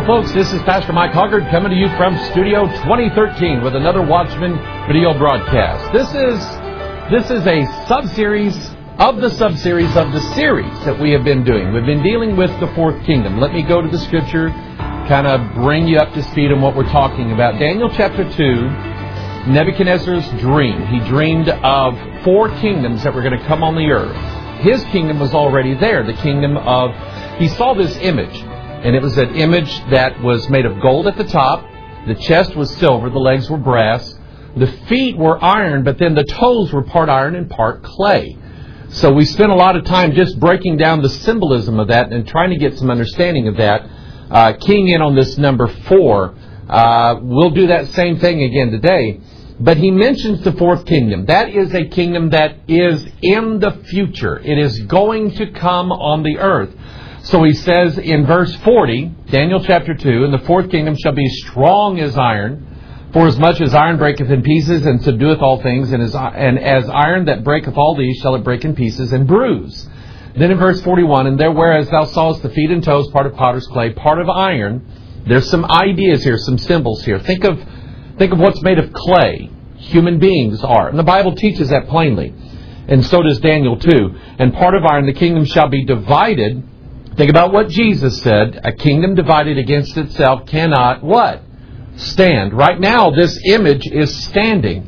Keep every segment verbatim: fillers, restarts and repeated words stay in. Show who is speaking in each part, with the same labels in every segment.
Speaker 1: Hello, folks. This is Pastor Mike Hoggard coming to you from Studio twenty thirteen with another Watchman video broadcast. This is this is a sub-series of the sub-series of the series that we have been doing. We've been dealing with the fourth kingdom. Let me go to the Scripture, kind of bring you up to speed on what we're talking about. Daniel chapter two, Nebuchadnezzar's dream. He dreamed of four kingdoms that were going to come on the earth. His kingdom was already there, the kingdom of... He saw this image, and it was an image that was made of gold at the top. The chest was silver, the legs were brass. The feet were iron, but then the toes were part iron and part clay. So we spent a lot of time just breaking down the symbolism of that and trying to get some understanding of that. Uh, keying in on this number four. Uh, we'll do that same thing again today. But he mentions the fourth kingdom. That is a kingdom that is in the future. It is going to come on the earth. So he says in verse forty, Daniel chapter two, and the fourth kingdom shall be strong as iron, for as much as iron breaketh in pieces and subdueth all things, and as, and as iron that breaketh all these shall it break in pieces and bruise. Then in verse forty-one, and there whereas thou sawest the feet and toes, part of potter's clay, part of iron. There's some ideas here, some symbols here. Think of think of what's made of clay. Human beings are. And the Bible teaches that plainly. And so does Daniel too. And part of iron, the kingdom shall be divided. Think about what Jesus said. A kingdom divided against itself cannot, what? Stand. Right now, this image is standing.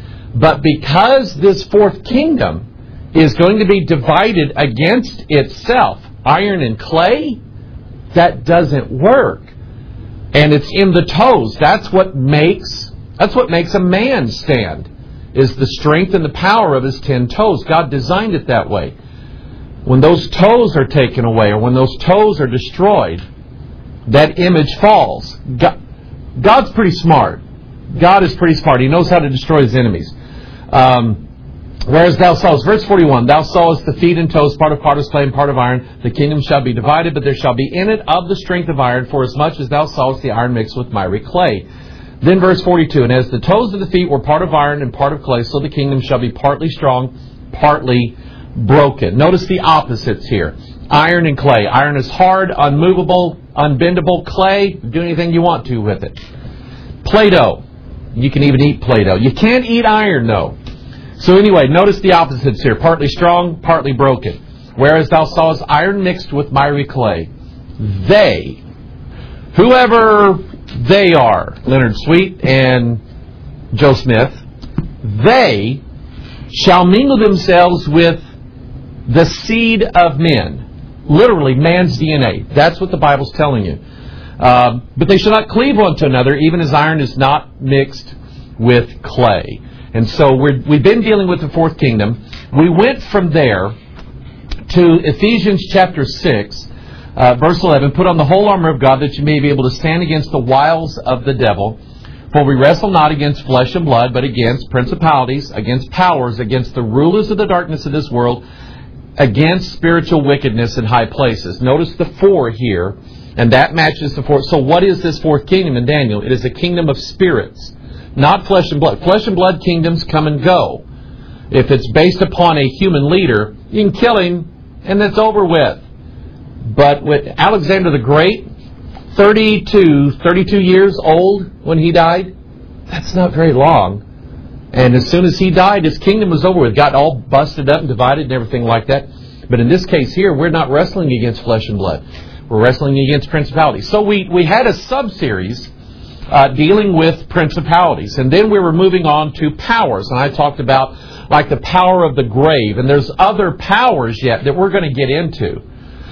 Speaker 1: But because this fourth kingdom is going to be divided against itself, iron and clay, that doesn't work. And it's in the toes. That's what makes, that's what makes a man stand, is the strength and the power of his ten toes. God designed it that way. When those toes are taken away, or when those toes are destroyed, that image falls. God, God's pretty smart. God is pretty smart. He knows how to destroy his enemies. Um, whereas thou sawest, verse forty-one, thou sawest the feet and toes, part of potter's clay and part of iron. The kingdom shall be divided, but there shall be in it of the strength of iron, for as much as thou sawest the iron mixed with miry clay. Then verse forty-two, and as the toes of the feet were part of iron and part of clay, so the kingdom shall be partly strong, partly broken. Notice the opposites here. Iron and clay. Iron is hard, unmovable, unbendable. Clay, do anything you want to with it. Play-Doh. You can even eat Play-Doh. You can't eat iron, though. So anyway, notice the opposites here. Partly strong, partly broken. Whereas thou sawest iron mixed with miry clay. They, whoever they are, Leonard Sweet and Joe Smith, they shall mingle themselves with the seed of men. Literally, man's D N A. That's what the Bible's telling you. Uh, but they shall not cleave one to another, even as iron is not mixed with clay. And so we're, we've been dealing with the fourth kingdom. We went from there to Ephesians chapter six, uh, verse eleven. Put on the whole armor of God that you may be able to stand against the wiles of the devil. For we wrestle not against flesh and blood, but against principalities, against powers, against the rulers of the darkness of this world, against spiritual wickedness in high places. Notice the four here, and that matches the four. So what is this fourth kingdom in Daniel? It is a kingdom of spirits, not flesh and blood. Flesh and blood kingdoms come and go. If it's based upon a human leader, you can kill him, and it's over with. But with Alexander the Great, thirty-two, thirty-two years old when he died, that's not very long. And as soon as he died, his kingdom was over with. Got all busted up and divided and everything like that. But in this case here, we're not wrestling against flesh and blood. We're wrestling against principalities. So we, we had a sub-series uh, dealing with principalities. And then we were moving on to powers. And I talked about like the power of the grave. And there's other powers yet that we're going to get into.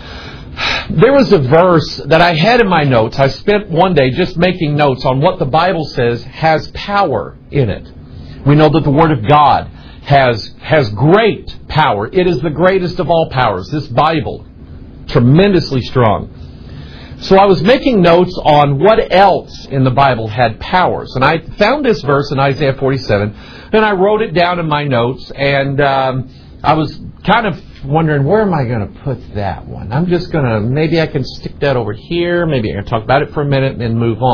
Speaker 1: There was a verse that I had in my notes. I spent one day just making notes on what the Bible says has power in it. We know that the Word of God has has great power. It is the greatest of all powers. This Bible, tremendously strong. So I was making notes on what else in the Bible had powers. And I found this verse in Isaiah forty-seven. And I wrote it down in my notes. And um, I was kind of wondering, where am I going to put that one? I'm just going to, maybe I can stick that over here. Maybe I can talk about it for a minute and then move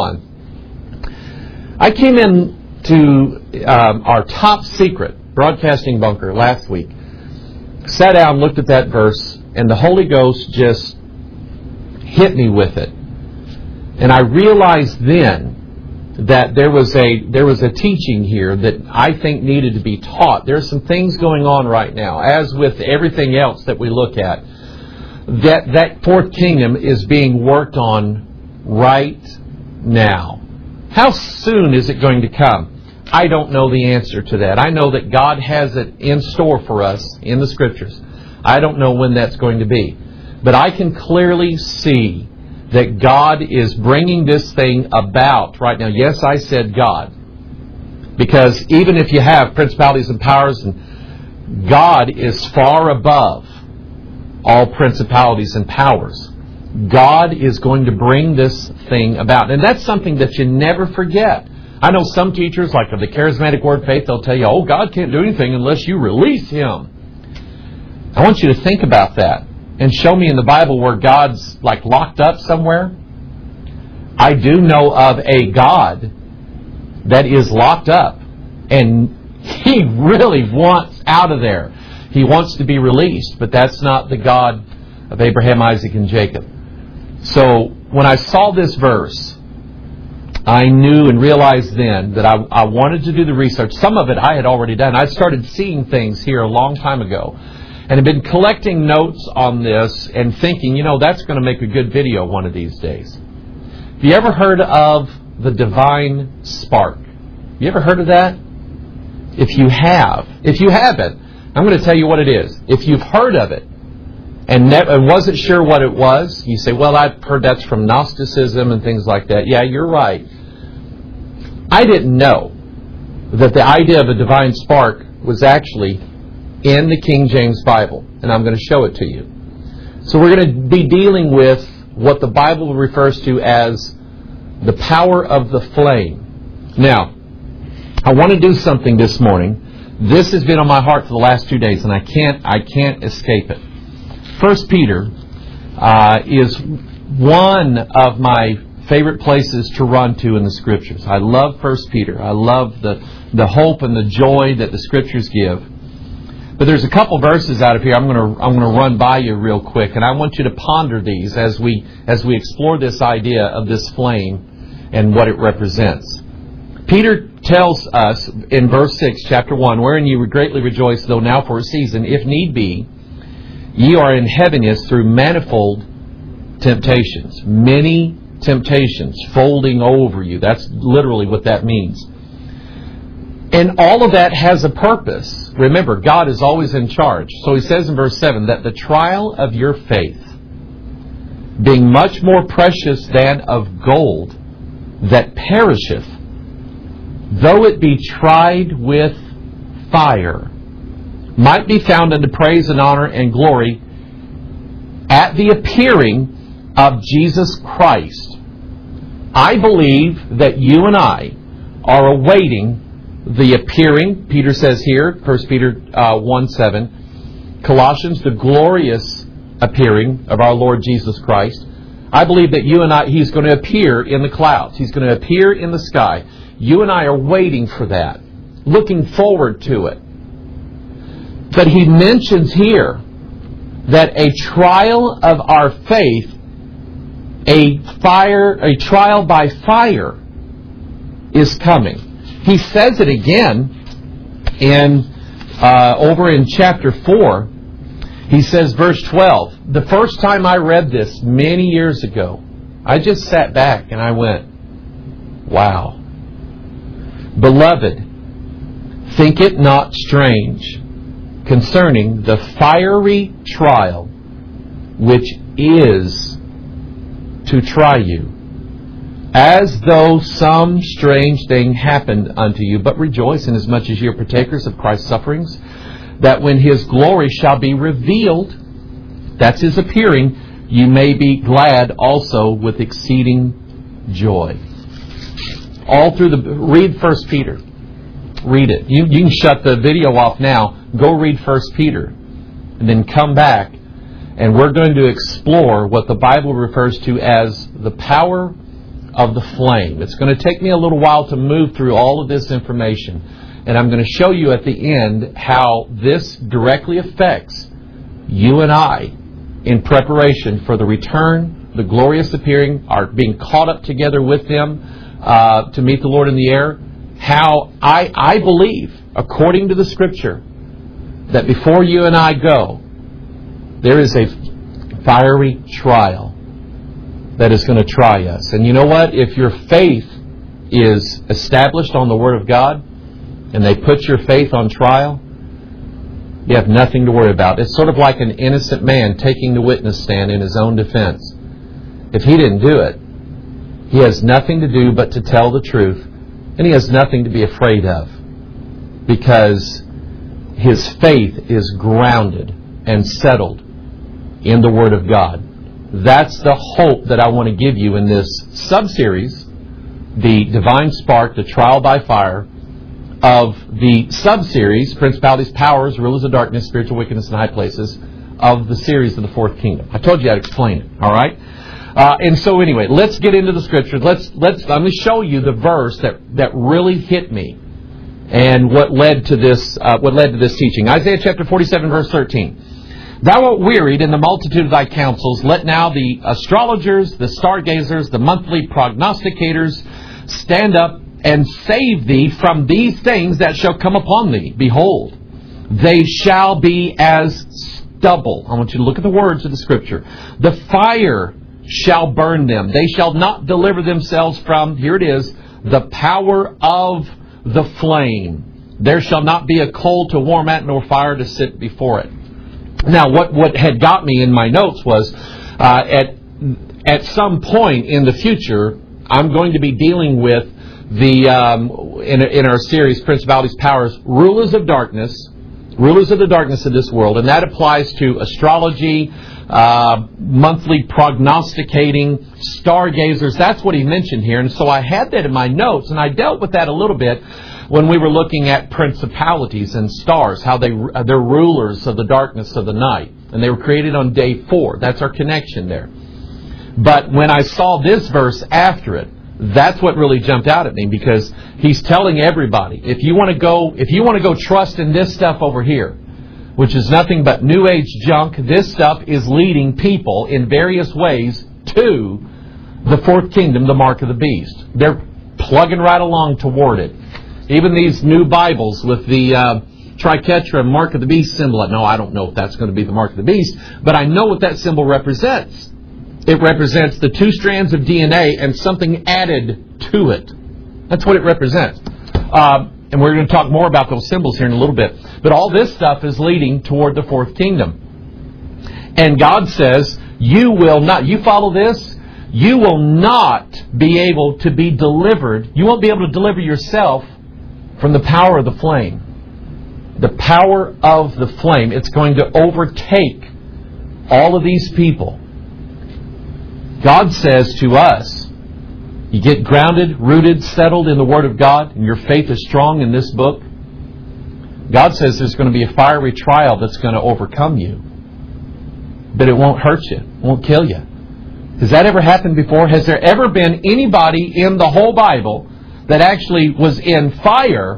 Speaker 1: on. I came in to um, our top secret broadcasting bunker last week, sat down, looked at that verse, and the Holy Ghost just hit me with it. And I realized then that there was a there was a teaching here that I think needed to be taught. There are some things going on right now, as with everything else that we look at, that that fourth kingdom is being worked on right now. How soon is it going to come? I don't know the answer to that. I know that God has it in store for us in the Scriptures. I don't know when that's going to be. But I can clearly see that God is bringing this thing about right now. Yes, I said God. Because even if you have principalities and powers, and God is far above all principalities and powers. God is going to bring this thing about. And that's something that you never forget. I know some teachers, like of the Charismatic Word Faith, they'll tell you, oh, God can't do anything unless you release Him. I want you to think about that. And show me in the Bible where God's like locked up somewhere. I do know of a God that is locked up. And He really wants out of there. He wants to be released. But that's not the God of Abraham, Isaac, and Jacob. So when I saw this verse, I knew and realized then that I, I wanted to do the research. Some of it I had already done. I started seeing things here a long time ago. And have been collecting notes on this and thinking, you know, that's going to make a good video one of these days. Have you ever heard of the divine spark? You ever heard of that? If you have, if you haven't, I'm going to tell you what it is. If you've heard of it and, ne- and wasn't sure what it was, you say, well, I've heard that's from Gnosticism and things like that. Yeah, you're right. I didn't know that the idea of a divine spark was actually in the King James Bible, and I'm going to show it to you. So we're going to be dealing with what the Bible refers to as the power of the flame. Now, I want to do something this morning. This has been on my heart for the last two days, and I can't I can't escape it. First Peter uh, is one of my favorite places to run to in the Scriptures. I love First Peter. I love the the hope and the joy that the Scriptures give. But there's a couple verses out of here I'm going to I'm going to run by you real quick, and I want you to ponder these as we as we explore this idea of this flame and what it represents. Peter tells us in verse six, chapter one, wherein ye would greatly rejoice, though now for a season, if need be, ye are in heaviness through manifold temptations. Many temptations folding over you. That's literally what that means. And all of that has a purpose. Remember, God is always in charge. So he says in verse seven, that the trial of your faith, being much more precious than of gold, that perisheth, though it be tried with fire, might be found unto praise and honor and glory at the appearing of Jesus Christ. I believe that you and I are awaiting the appearing, Peter says here, First Peter uh, one seven, Colossians, the glorious appearing of our Lord Jesus Christ. I believe that you and I, He's going to appear in the clouds. He's going to appear in the sky. You and I are waiting for that, looking forward to it. But he mentions here that a trial of our faith, a fire, a trial by fire is coming. He says it again in uh, over in chapter four. He says, verse twelve, the first time I read this many years ago, I just sat back and I went, wow. Beloved, think it not strange concerning the fiery trial which is to try you, as though some strange thing happened unto you. But rejoice inasmuch as ye are partakers of Christ's sufferings, that when His glory shall be revealed, that's His appearing, you may be glad also with exceeding joy. All through the... Read First Peter. Read it. You, you can shut the video off now. Go read First Peter. And then come back. And we're going to explore what the Bible refers to as the power of the flame. It's going to take me a little while to move through all of this information. And I'm going to show you at the end how this directly affects you and I in preparation for the return the glorious appearing, are being caught up together with them uh, to meet the Lord in the air, how I, I believe, according to the Scripture, that before you and I go, there is a fiery trial that is going to try us. And you know what? If your faith is established on the Word of God, and they put your faith on trial, you have nothing to worry about. It's sort of like an innocent man taking the witness stand in his own defense. If he didn't do it, he has nothing to do but to tell the truth, and he has nothing to be afraid of, because his faith is grounded and settled in the Word of God. That's the hope that I want to give you in this sub-series, the Divine Spark, the Trial by Fire, of the sub-series, Principalities, Powers, Rulers of Darkness, Spiritual Wickedness in High Places, of the series of the Fourth Kingdom. I told you I'd explain it, all right? Uh, and so anyway, let's get into the Scriptures. Let's, let's, let me show you the verse that, that really hit me and what led to this, uh, what led to this teaching. Isaiah chapter forty-seven, verse thirteen. Thou art wearied in the multitude of thy counsels. Let now the astrologers, the stargazers, the monthly prognosticators stand up and save thee from these things that shall come upon thee. Behold, they shall be as stubble. I want you to look at the words of the Scripture. The fire shall burn them. They shall not deliver themselves from, here it is, the power of the flame. There shall not be a coal to warm at, nor fire to sit before it. Now, what, what had got me in my notes was, uh, at at some point in the future, I'm going to be dealing with the um, in, in our series, Principalities, Powers, Rulers of Darkness, Rulers of the Darkness of this world, and that applies to astrology, uh, monthly prognosticating, stargazers. That's what he mentioned here, and so I had that in my notes, and I dealt with that a little bit when we were looking at principalities and stars, how they, they're rulers of the darkness of the night. And they were created on day four. That's our connection there. But when I saw this verse after it, that's what really jumped out at me, because he's telling everybody, if you want to go, if you want to go trust in this stuff over here, which is nothing but New Age junk, this stuff is leading people in various ways to the fourth kingdom, the mark of the beast. They're plugging right along toward it. Even these new Bibles with the uh, triquetra mark of the beast symbol. No, I don't know if that's going to be the mark of the beast, but I know what that symbol represents. It represents the two strands of D N A and something added to it. That's what it represents. Uh, and we're going to talk more about those symbols here in a little bit. But all this stuff is leading toward the fourth kingdom. And God says, you will not, you follow this, you will not be able to be delivered. You won't be able to deliver yourself from the power of the flame. The power of the flame. It's going to overtake all of these people. God says to us, you get grounded, rooted, settled in the Word of God, and your faith is strong in this book. God says there's going to be a fiery trial that's going to overcome you. But it won't hurt you. It won't kill you. Has that ever happened before? Has there ever been anybody in the whole Bible that actually was in fire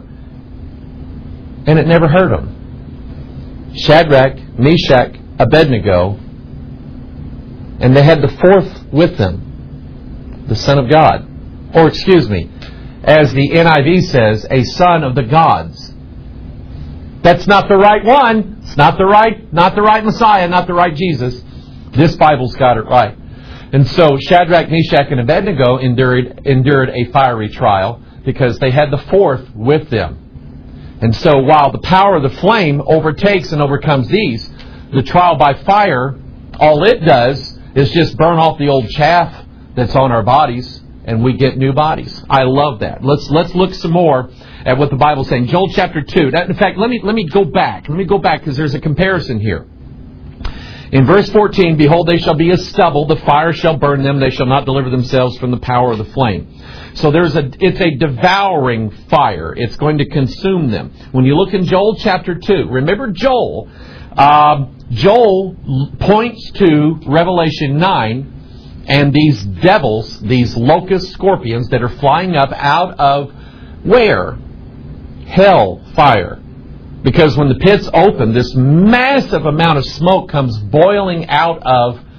Speaker 1: and it never hurt them? Shadrach, Meshach, Abednego, and they had the fourth with them, the Son of God. Or excuse me, as the N I V says, a son of the gods. That's not the right one. It's not the right, not the right Messiah, not the right Jesus. This Bible's got it right. And so Shadrach, Meshach, and Abednego endured, endured a fiery trial because they had the fourth with them. And so while the power of the flame overtakes and overcomes these, the trial by fire, all it does is just burn off the old chaff that's on our bodies, and we get new bodies. I love that. Let's let's look some more at what the Bible's saying. Joel chapter two. That, in fact, let me let me go back. Let me go back because there's a comparison here. In verse fourteen, behold, they shall be as stubble, the fire shall burn them, they shall not deliver themselves from the power of the flame. So there's a it's a devouring fire. It's going to consume them. When you look in Joel chapter two, remember Joel, uh, Joel points to Revelation nine and these devils, these locust scorpions that are flying up out of where? Hell fire. Because when the pits open, this massive amount of smoke comes boiling out of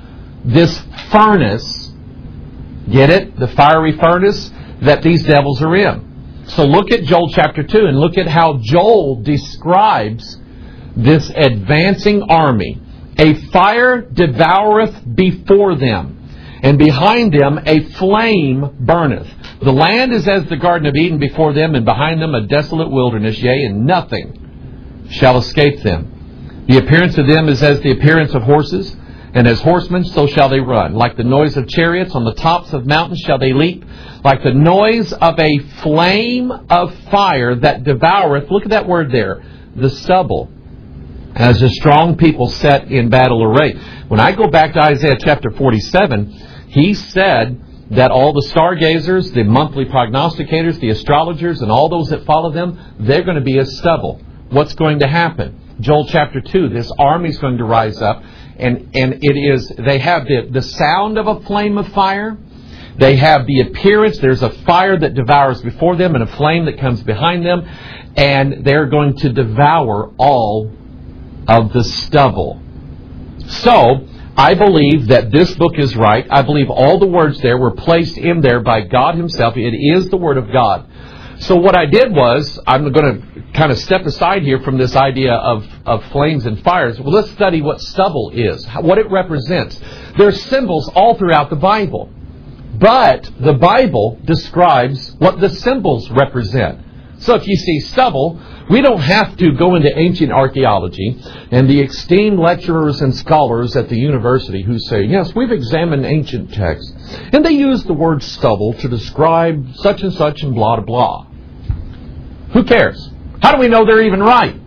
Speaker 1: this furnace, get it? The fiery furnace that these devils are in. So look at Joel chapter two and look at how Joel describes this advancing army. A fire devoureth before them, and behind them a flame burneth. The land is as the Garden of Eden before them, and behind them a desolate wilderness, yea, and nothing shall escape them. The appearance of them is as the appearance of horses, and as horsemen so shall they run. Like the noise of chariots on the tops of mountains shall they leap. Like the noise of a flame of fire that devoureth, look at that word there, the stubble, as a strong people set in battle array. When I go back to Isaiah chapter forty-seven, he said that all the stargazers, the monthly prognosticators, the astrologers, and all those that follow them, they're going to be as stubble. What's going to happen? Joel chapter two, this army is going to rise up, and, and it is, they have the, the sound of a flame of fire. They have the appearance, there's a fire that devours before them and a flame that comes behind them, and they're going to devour all of the stubble. So, I believe that this book is right. I believe all the words there were placed in there by God Himself. It is the Word of God. So what I did was, I'm going to kind of step aside here from this idea of, of flames and fires. Well, let's study what stubble is, what it represents. There are symbols all throughout the Bible. But the Bible describes what the symbols represent. So if you see stubble, we don't have to go into ancient archaeology and the esteemed lecturers and scholars at the university who say, yes, we've examined ancient texts, and they use the word stubble to describe such and such and blah, blah. Who cares? How do we know they're even right?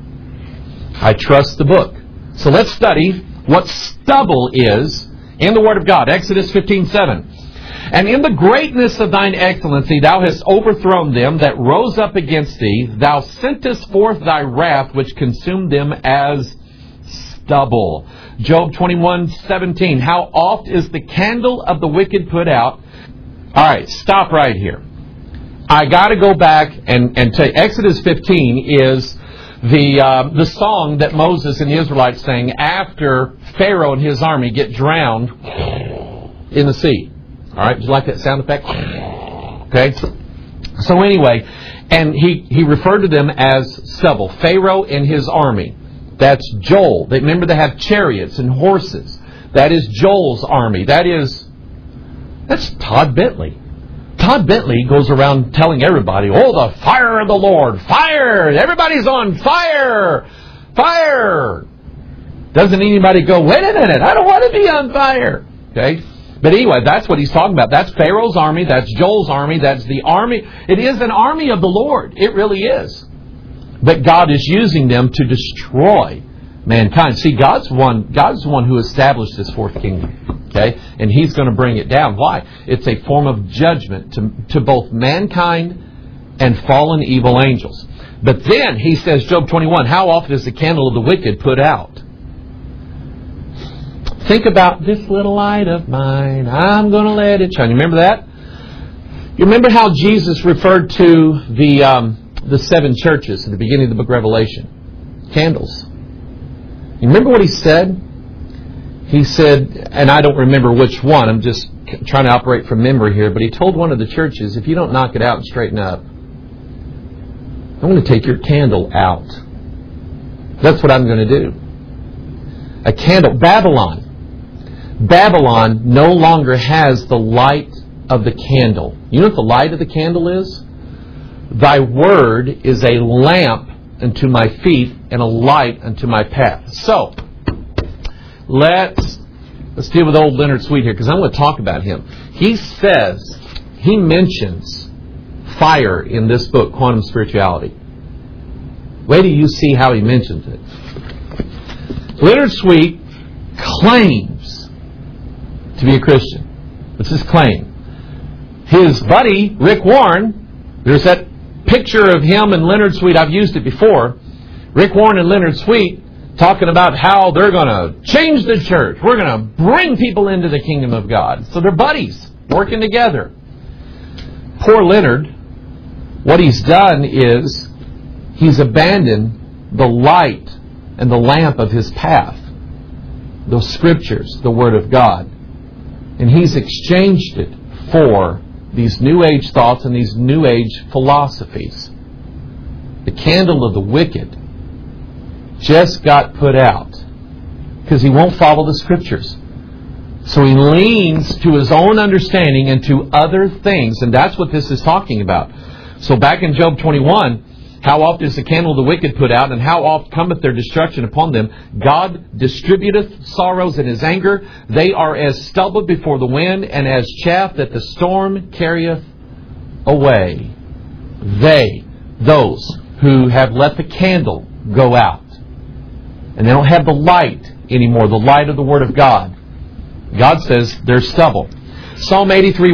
Speaker 1: I trust the book. So let's study what stubble is in the Word of God. Exodus fifteen seven. And in the greatness of thine excellency thou hast overthrown them that rose up against thee. Thou sentest forth thy wrath, which consumed them as stubble. Job twenty-one seventeen. How oft is the candle of the wicked put out? All right, stop right here. I got to go back and, and tell you, Exodus fifteen is the uh, the song that Moses and the Israelites sang after Pharaoh and his army get drowned in the sea. All right, do you like that sound effect? Okay. So anyway, and he, he referred to them as stubble. Pharaoh and his army. That's Joel. They, remember they have chariots and horses. That is Joel's army. That is, that's Todd Bentley. Todd Bentley goes around telling everybody, oh, the fire of the Lord, fire! Everybody's on fire! Fire! Doesn't anybody go, wait a minute, I don't want to be on fire. Okay? But anyway, that's what he's talking about. That's Pharaoh's army. That's Joel's army. That's the army. It is an army of the Lord. It really is. But God is using them to destroy mankind. See, God's one, God's the one who established this fourth kingdom. Okay? And He's going to bring it down. Why? It's a form of judgment to, to both mankind and fallen evil angels. But then, he says, Job twenty-one, how often is the candle of the wicked put out? Think about this little light of mine, I'm going to let it shine. You remember that? You remember how Jesus referred to the um, the seven churches at the beginning of the book of Revelation? Candles. You remember what He said? He said, and I don't remember which one, I'm just trying to operate from memory here, but He told one of the churches, if you don't knock it out and straighten up, I'm going to take your candle out. That's what I'm going to do. A candle. Babylon. Babylon no longer has the light of the candle. You know what the light of the candle is? Thy word is a lamp unto my feet and a light unto my path. So, let's let's deal with old Leonard Sweet here, because I'm going to talk about him. He says, he mentions fire in this book, Quantum Spirituality. Wait till you see how he mentions it. Leonard Sweet claims to be a Christian. It's his claim. His buddy, Rick Warren, there's that picture of him and Leonard Sweet. I've used it before. Rick Warren and Leonard Sweet talking about how they're going to change the church. We're going to bring people into the kingdom of God. So they're buddies, working together. Poor Leonard, what he's done is he's abandoned the light and the lamp of his path. The Scriptures, the Word of God. And he's exchanged it for these New Age thoughts and these New Age philosophies. The candle of the wicked just got put out because he won't follow the Scriptures. So he leans to his own understanding and to other things, and that's what this is talking about. So back in Job twenty-one, how oft is the candle of the wicked put out, and how oft cometh their destruction upon them? God distributeth sorrows in His anger. They are as stubble before the wind, and as chaff that the storm carrieth away. They, those who have let the candle go out, and they don't have the light anymore, the light of the Word of God. God says they're stubble. Psalm eighty-three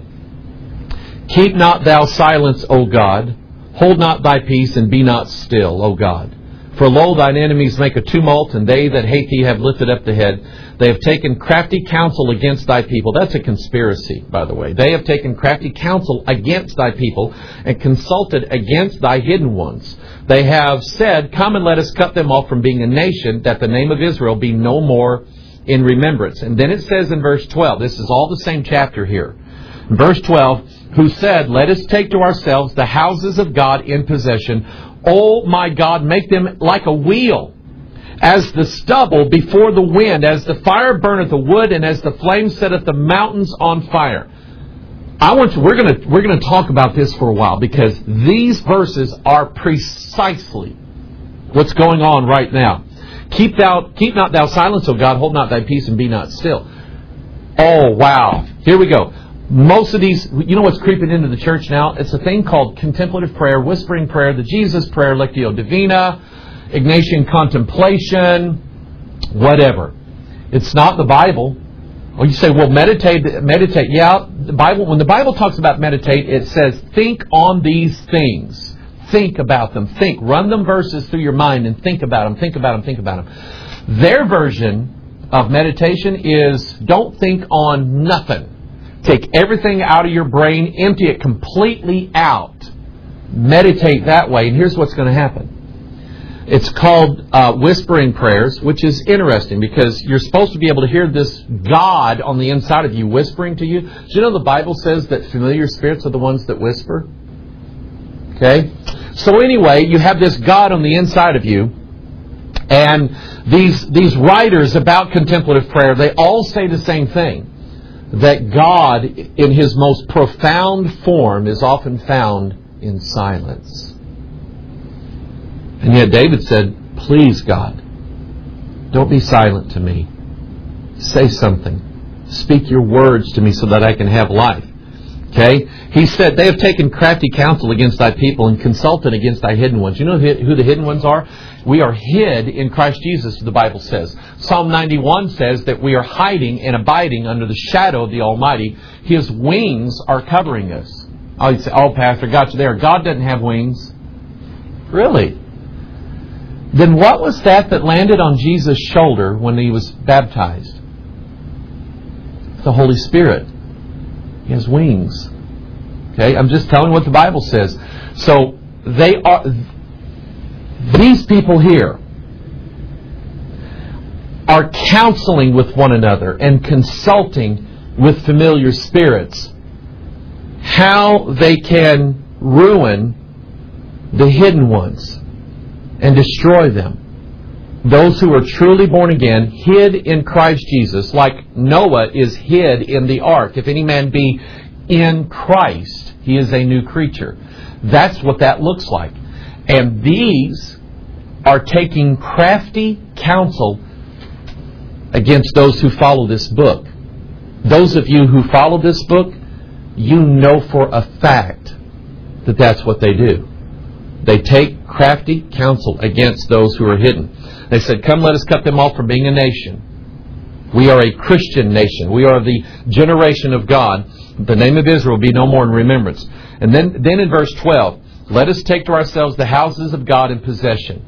Speaker 1: one. Keep not thou silence, O God. Hold not thy peace, and be not still, O God. For lo, thine enemies make a tumult, and they that hate thee have lifted up the head. They have taken crafty counsel against thy people. That's a conspiracy, by the way. They have taken crafty counsel against thy people, and consulted against thy hidden ones. They have said, come and let us cut them off from being a nation, that the name of Israel be no more in remembrance. And then it says in verse twelve, this is all the same chapter here. In verse twelve, who said, let us take to ourselves the houses of God in possession. O my God, make them like a wheel, as the stubble before the wind, as the fire burneth the wood, and as the flame setteth the mountains on fire. I want to, we're going to, we're going to talk about this for a while, because these verses are precisely what's going on right now. Keep thou, keep not thou silence, O God, hold not thy peace, and be not still. Oh, wow. Here we go. Most of these, you know what's creeping into the church now? It's a thing called contemplative prayer, whispering prayer, the Jesus prayer, Lectio Divina, Ignatian contemplation, whatever. It's not the Bible. Or you say, well, meditate, meditate. Yeah, the Bible, when the Bible talks about meditate, it says, think on these things. Think about them. Think. Run them verses through your mind and think about them, think about them, think about them. Their version of meditation is, don't think on nothing. Take everything out of your brain, empty it completely out. Meditate that way, and here's what's going to happen. It's called uh, whispering prayers, which is interesting because you're supposed to be able to hear this God on the inside of you whispering to you. Do you know the Bible says that familiar spirits are the ones that whisper? Okay? So anyway, you have this God on the inside of you, and these, these writers about contemplative prayer, they all say the same thing. That God, in His most profound form, is often found in silence. And yet David said, please God, don't be silent to me. Say something. Speak your words to me so that I can have life. Okay? He said, they have taken crafty counsel against thy people and consulted against thy hidden ones. You know who the hidden ones are? We are hid in Christ Jesus, the Bible says. Psalm ninety-one says that we are hiding and abiding under the shadow of the Almighty. His wings are covering us. Oh, you say, oh, Pastor, got you there. God doesn't have wings. Really? Then what was that that landed on Jesus' shoulder when He was baptized? The Holy Spirit. He has wings. Okay, I'm just telling what the Bible says. So they are, these people here are counseling with one another and consulting with familiar spirits how they can ruin the hidden ones and destroy them. Those who are truly born again, hid in Christ Jesus, like Noah is hid in the ark. If any man be in Christ, he is a new creature. That's what that looks like. And these are taking crafty counsel against those who follow this book. Those of you who follow this book, you know for a fact that that's what they do. They take crafty counsel against those who are hidden. They said, come, let us cut them off from being a nation. We are a Christian nation. We are the generation of God. The name of Israel will be no more in remembrance. And then, then in verse twelve, let us take to ourselves the houses of God in possession.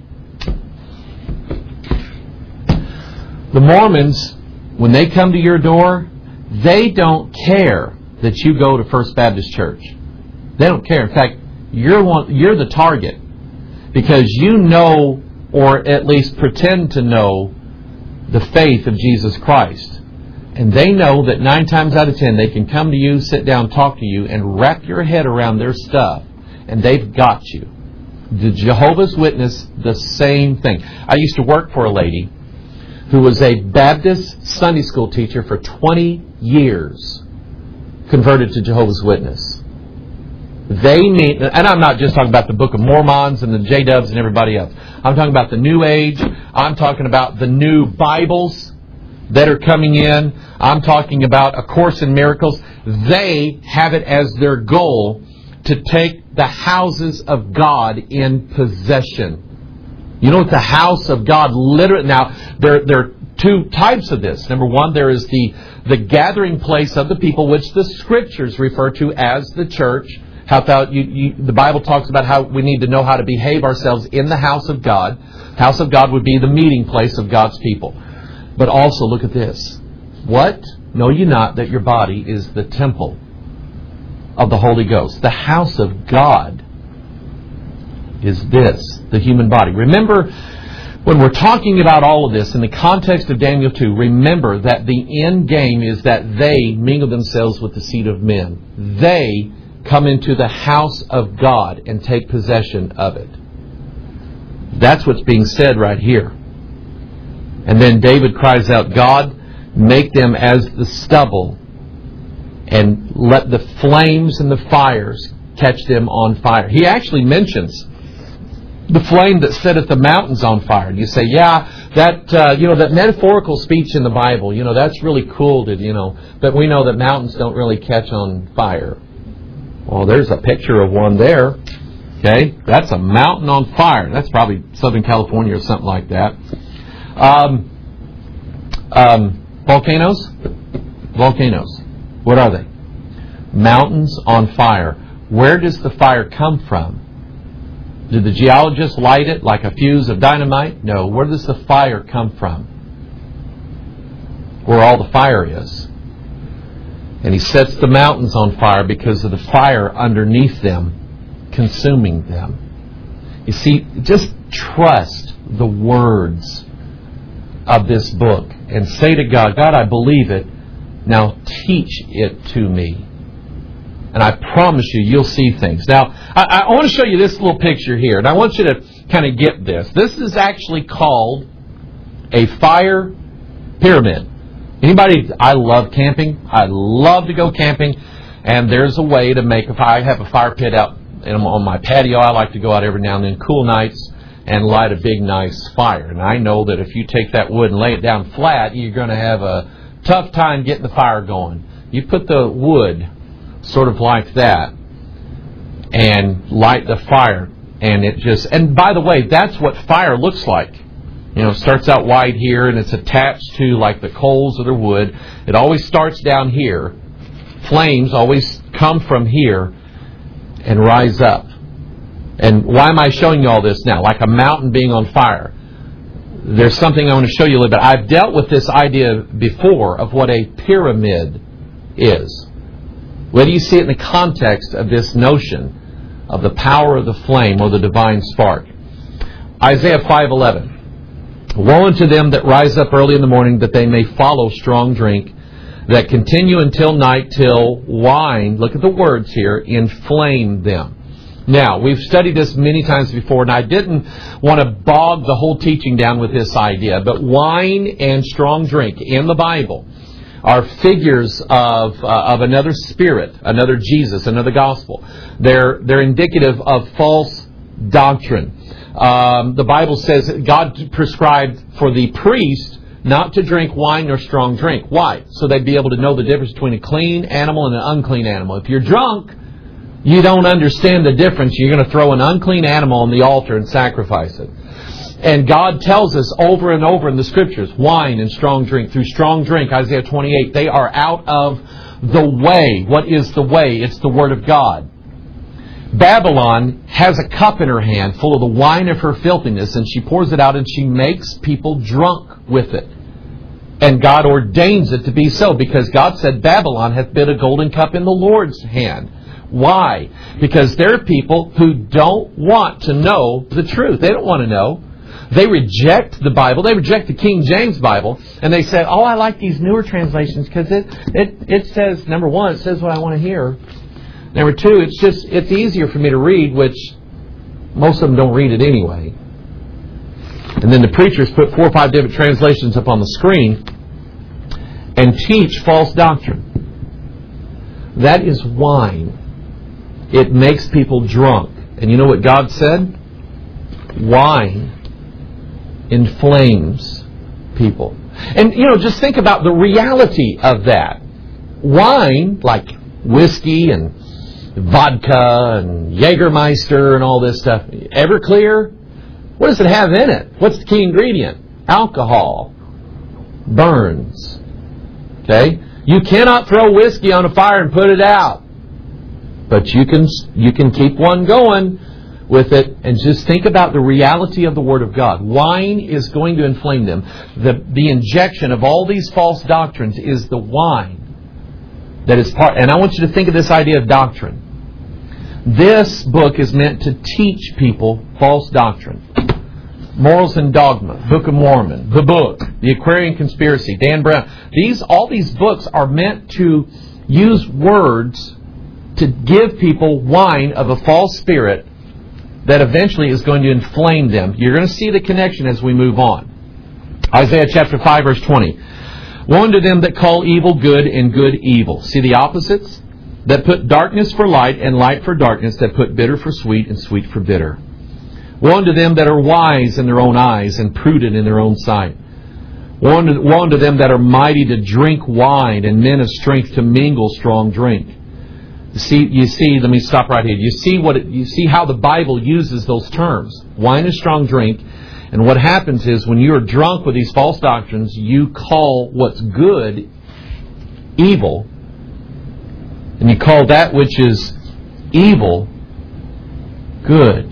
Speaker 1: The Mormons, when they come to your door, they don't care that you go to First Baptist Church. They don't care. In fact, you're one, you're the target because you know, or at least pretend to know, the faith of Jesus Christ. And they know that nine times out of ten they can come to you, sit down, talk to you, and wrap your head around their stuff. And they've got you. The Jehovah's Witness, the same thing. I used to work for a lady who was a Baptist Sunday school teacher for twenty years, converted to Jehovah's Witness. They mean, and I'm not just talking about the Book of Mormons and the J-Dubs and everybody else. I'm talking about the New Age. I'm talking about the new Bibles that are coming in. I'm talking about A Course in Miracles. They have it as their goal to take the houses of God in possession. You know what the house of God literally... Now, there, there are two types of this. Number one, there is the, the gathering place of the people, which the Scriptures refer to as the church. How about you, you, the Bible talks about how we need to know how to behave ourselves in the house of God. House of God would be the meeting place of God's people. But also, look at this. What? Know ye not that your body is the temple of the Holy Ghost? The house of God is this, the human body. Remember, when we're talking about all of this in the context of Daniel two, remember that the end game is that they mingle themselves with the seed of men. They come into the house of God and take possession of it. That's what's being said right here. And then David cries out, God, make them as the stubble, and let the flames and the fires catch them on fire. He actually mentions the flame that setteth the mountains on fire. And you say, yeah, that uh, you know that metaphorical speech in the Bible, you know, that's really cool, to, you know, but we know that mountains don't really catch on fire. Well, there's a picture of one there. Okay, that's a mountain on fire. That's probably Southern California or something like that. Um, um, volcanoes? Volcanoes. What are they? Mountains on fire. Where does the fire come from? Did the geologists light it like a fuse of dynamite? No. Where does the fire come from? Where all the fire is. And He sets the mountains on fire because of the fire underneath them, consuming them. You see, just trust the words of this book and say to God, God, I believe it. Now teach it to me. And I promise you, you'll see things. Now, I, I want to show you this little picture here. And I want you to kind of get this. This is actually called a fire pyramid. Anybody, I love camping. I love to go camping. And there's a way to make a fire. I have a fire pit out on my patio. I like to go out every now and then, cool nights, and light a big, nice fire. And I know that if you take that wood and lay it down flat, you're going to have a tough time getting the fire going. You put the wood sort of like that and light the fire, and it just... And by the way, that's what fire looks like. You know, it starts out wide here, and it's attached to like the coals of the wood. It always starts down here. Flames always come from here and rise up. And why am I showing you all this now? Like a mountain being on fire. There's something I want to show you a little bit. I've dealt with this idea before of what a pyramid is. Whether you see it in the context of this notion of the power of the flame or the divine spark. Isaiah five eleven. Woe unto them that rise up early in the morning, that they may follow strong drink, that continue until night, till wine, look at the words here, inflame them. Now, we've studied this many times before, and I didn't want to bog the whole teaching down with this idea, but wine and strong drink in the Bible are figures of uh, of another spirit, another Jesus, another gospel. They're they're indicative of false doctrine. Um, the Bible says that God prescribed for the priest not to drink wine nor strong drink. Why? So they'd be able to know the difference between a clean animal and an unclean animal. If you're drunk, you don't understand the difference. You're going to throw an unclean animal on the altar and sacrifice it. And God tells us over and over in the Scriptures, wine and strong drink. Through strong drink, Isaiah twenty-eight, they are out of the way. What is the way? It's the Word of God. Babylon has a cup in her hand full of the wine of her filthiness, and she pours it out and she makes people drunk with it. And God ordains it to be so, because God said Babylon hath been a golden cup in the Lord's hand. Why? Because there are people who don't want to know the truth. They don't want to know. They reject the Bible. They reject the King James Bible. And they say, oh, I like these newer translations because it, it, it says, number one, it says what I want to hear. Number two, it's just, it's easier for me to read, which most of them don't read it anyway. And then the preachers put four or five different translations up on the screen and teach false doctrine. That is wine. It makes people drunk. And you know what God said? Wine inflames people. And, you know, just think about the reality of that. Wine, like whiskey and vodka and Jägermeister and all this stuff. Everclear? What does it have in it? What's the key ingredient? Alcohol. Burns. Okay? You cannot throw whiskey on a fire and put it out. But you can you can keep one going with it. And just think about the reality of the Word of God. Wine is going to inflame them. The, the injection of all these false doctrines is the wine that is part. And I want you to think of this idea of doctrine. This book is meant to teach people false doctrine. Morals and Dogma, Book of Mormon, the book, the Aquarian Conspiracy, Dan Brown. These, all these books are meant to use words to give people wine of a false spirit that eventually is going to inflame them. You're going to see the connection as we move on. Isaiah chapter five, verse twenty. Woe unto them that call evil good and good evil. See the opposites? That put darkness for light and light for darkness, that put bitter for sweet and sweet for bitter. Woe unto them that are wise in their own eyes and prudent in their own sight. Woe unto, woe unto them that are mighty to drink wine and men of strength to mingle strong drink. You see, you see, let me stop right here. You see what it, you see how the Bible uses those terms. Wine is strong drink. And what happens is when you are drunk with these false doctrines, you call what's good evil. And you call that which is evil good.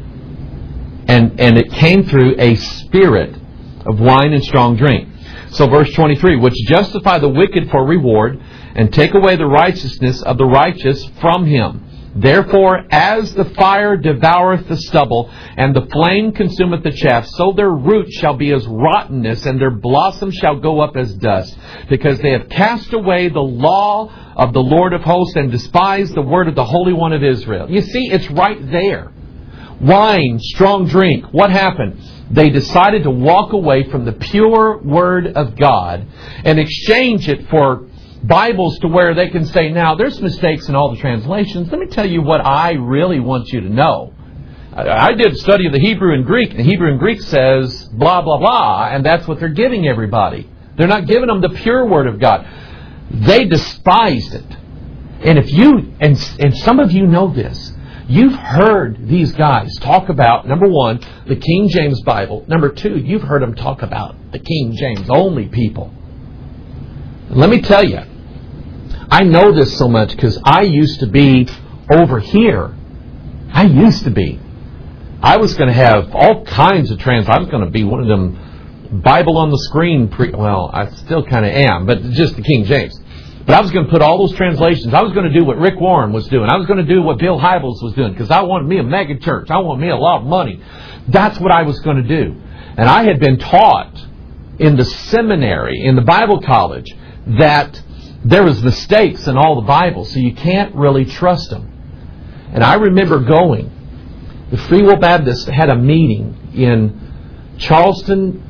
Speaker 1: And, and it came through a spirit of wine and strong drink. So verse twenty-three, which justify the wicked for reward, and take away the righteousness of the righteous from him. Therefore, as the fire devoureth the stubble, and the flame consumeth the chaff, so their root shall be as rottenness, and their blossom shall go up as dust, because they have cast away the law of the Lord of hosts, and despised the word of the Holy One of Israel. You see, it's right there. Wine, strong drink. What happened? They decided to walk away from the pure Word of God and exchange it for Bibles to where they can say, now, there's mistakes in all the translations. Let me tell you what I really want you to know. I did study of the Hebrew and Greek, and the Hebrew and Greek says blah, blah, blah, and that's what they're giving everybody. They're not giving them the pure Word of God. They despised it. And if you, and, and some of you know this, you've heard these guys talk about, number one, the King James Bible. Number two, you've heard them talk about the King James only people. Let me tell you, I know this so much because I used to be over here. I used to be. I was going to have all kinds of trans. I was going to be one of them Bible on the screen. Pre- well, I still kind of am, but just the King James. But I was going to put all those translations. I was going to do what Rick Warren was doing. I was going to do what Bill Hybels was doing because I wanted me a mega church. I wanted me a lot of money. That's what I was going to do. And I had been taught in the seminary, in the Bible college, that there was mistakes in all the Bibles, so you can't really trust them. And I remember going. The Free Will Baptists had a meeting in Charleston,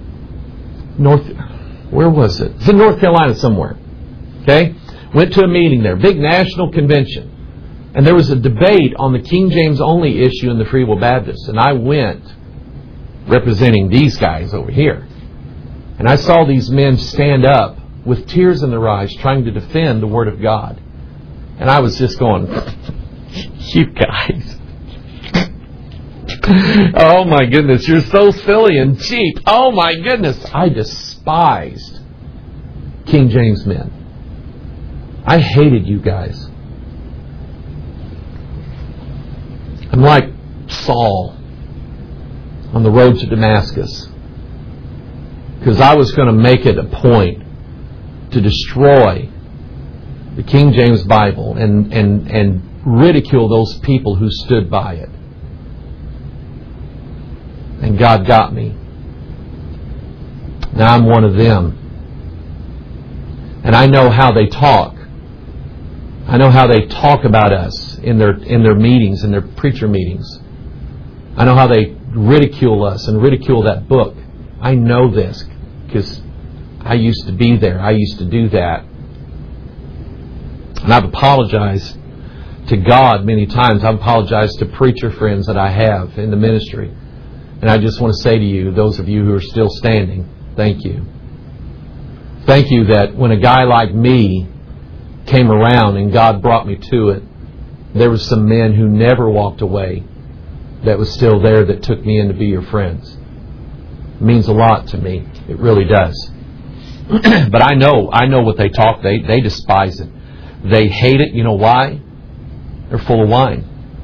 Speaker 1: North. Where was it? It's in North Carolina somewhere. Okay? Went to a meeting there, big national convention. And there was a debate on the King James only issue in the Free Will Baptists. And I went representing these guys over here. And I saw these men stand up with tears in their eyes trying to defend the Word of God. And I was just going, you guys. Oh my goodness, you're so silly and cheap. Oh my goodness. I despised King James men. I hated you guys. I'm like Saul on the road to Damascus. Because I was going to make it a point to destroy the King James Bible and, and, and ridicule those people who stood by it. And And God got me. Now I'm one of them. And I know how they talk. I know how they talk about us in their in their meetings, in their preacher meetings. I know how they ridicule us and ridicule that book. I know this because I used to be there. I used to do that. And I've apologized to God many times. I've apologized to preacher friends that I have in the ministry. And I just want to say to you, those of you who are still standing, thank you. Thank you that when a guy like me came around and God brought me to it, there were some men who never walked away that was still there that took me in to be your friends. It means a lot to me. It really does. But I know, I know what they talk. They, they despise it. They hate it. You know why? They're full of wine.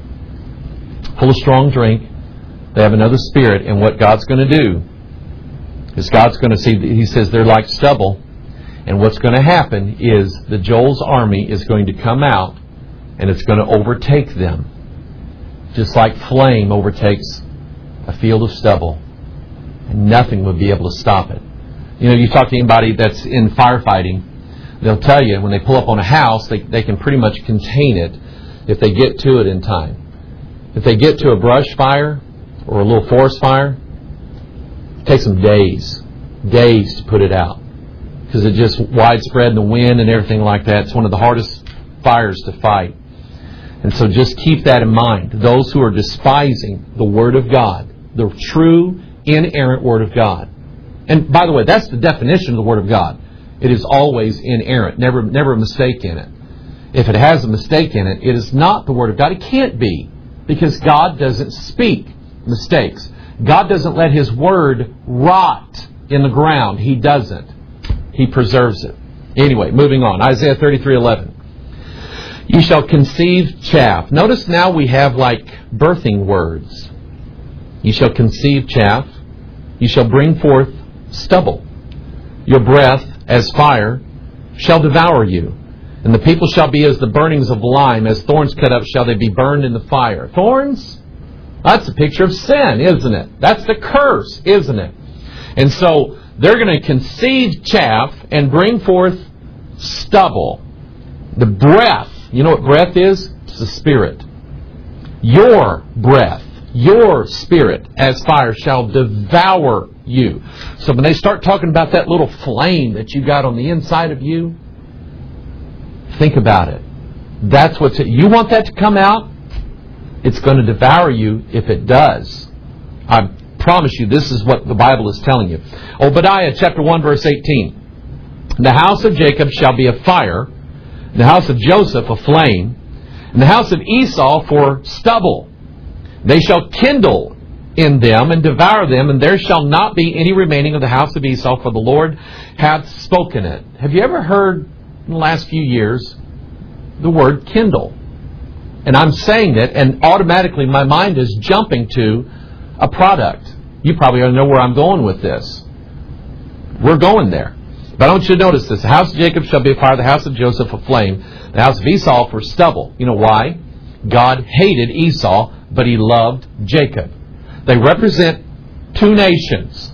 Speaker 1: Full of strong drink. They have another spirit. And what God's going to do is God's going to see, He says they're like stubble. And what's going to happen is the Joel's army is going to come out and it's going to overtake them. Just like flame overtakes a field of stubble. And nothing would be able to stop it. You know, you talk to anybody that's in firefighting, they'll tell you when they pull up on a house, they, they can pretty much contain it if they get to it in time. If they get to a brush fire or a little forest fire, it takes them days, days to put it out. Because it's just widespread in the wind and everything like that. It's one of the hardest fires to fight. And so just keep that in mind. Those who are despising the Word of God, the true, inerrant Word of God. And by the way, that's the definition of the Word of God. It is always inerrant, never, never a mistake in it. If it has a mistake in it, it is not the Word of God. It can't be, because God doesn't speak mistakes. God doesn't let His Word rot in the ground. He doesn't. He preserves it. Anyway, moving on. Isaiah thirty-three eleven. You shall conceive chaff. Notice now we have like birthing words. You shall conceive chaff. You shall bring forth stubble. Your breath, as fire, shall devour you. And the people shall be as the burnings of lime. As thorns cut up shall they be burned in the fire. Thorns? That's a picture of sin, isn't it? That's the curse, isn't it? And so they're going to conceive chaff and bring forth stubble. The breath. You know what breath is? It's the Spirit. Your breath, your spirit, as fire, shall devour you. So when they start talking about that little flame that you got on the inside of you, think about it. That's what's it. You want that to come out? It's going to devour you if it does. I promise you, this is what the Bible is telling you. Obadiah chapter one verse eighteen. The house of Jacob shall be a fire, the house of Joseph a flame, and the house of Esau for stubble. They shall kindle in them and devour them, and there shall not be any remaining of the house of Esau, for the Lord hath spoken it. Have you ever heard in the last few years the word kindle? And I'm saying it, and automatically my mind is jumping to a product. You probably already know where I'm going with this. We're going there. But I want you to notice this. The house of Jacob shall be a fire, the house of Joseph a flame, the house of Esau for stubble. You know why? God hated Esau, but He loved Jacob. They represent two nations.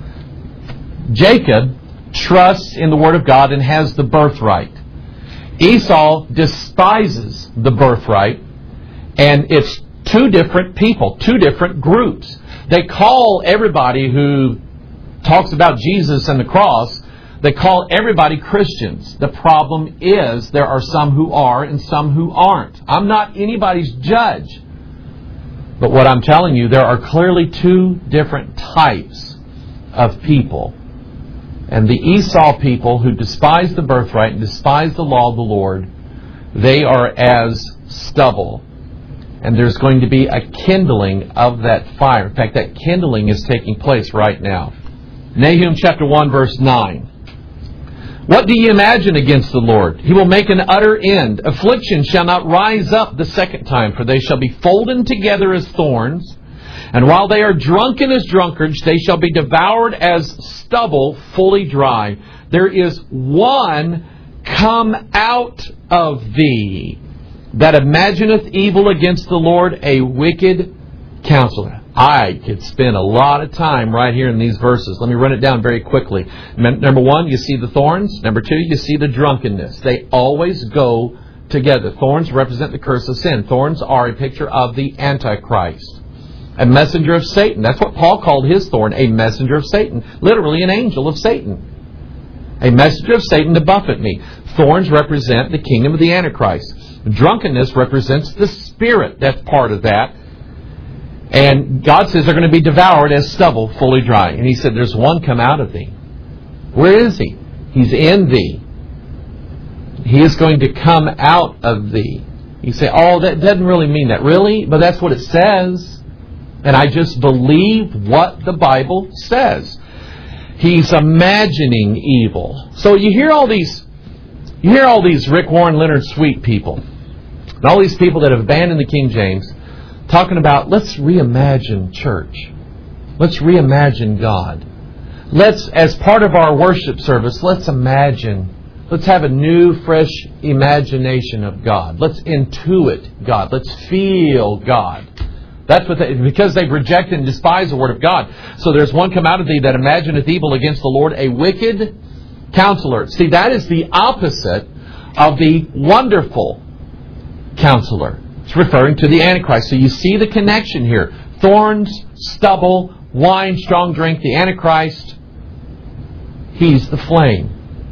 Speaker 1: Jacob trusts in the Word of God and has the birthright. Esau despises the birthright, and it's two different people, two different groups. They call everybody who talks about Jesus and the cross, they call everybody Christians. The problem is there are some who are and some who aren't. I'm not anybody's judge. But what I'm telling you, there are clearly two different types of people. And the Esau people who despise the birthright and despise the law of the Lord, they are as stubble. And there's going to be a kindling of that fire. In fact, that kindling is taking place right now. Nahum chapter one verse nine. What do ye imagine against the Lord? He will make an utter end. Affliction shall not rise up the second time, for they shall be folden together as thorns. And while they are drunken as drunkards, they shall be devoured as stubble fully dry. There is one come out of thee that imagineth evil against the Lord, a wicked counselor. I could spend a lot of time right here in these verses. Let me run it down very quickly. Number one, you see the thorns. Number two, you see the drunkenness. They always go together. Thorns represent the curse of sin. Thorns are a picture of the Antichrist. A messenger of Satan. That's what Paul called his thorn, a messenger of Satan. Literally an angel of Satan. A messenger of Satan to buffet me. Thorns represent the kingdom of the Antichrist. Drunkenness represents the spirit that's part of that. And God says they're going to be devoured as stubble, fully dry. And He said, there's one come out of thee. Where is He? He's in thee. He is going to come out of thee. You say, oh, that doesn't really mean that. Really? But that's what it says. And I just believe what the Bible says. He's imagining evil. So you hear all these, you hear all these Rick Warren, Leonard Sweet people, and all these people that have abandoned the King James, talking about, let's reimagine church. Let's reimagine God. Let's, as part of our worship service, let's imagine, let's have a new, fresh imagination of God. Let's intuit God. Let's feel God. That's what they, because they've rejected and despised the Word of God. So there's one come out of thee that imagineth evil against the Lord, a wicked counselor. See, that is the opposite of the wonderful counselor. It's referring to the Antichrist. So you see the connection here. Thorns, stubble, wine, strong drink, the Antichrist. He's the flame.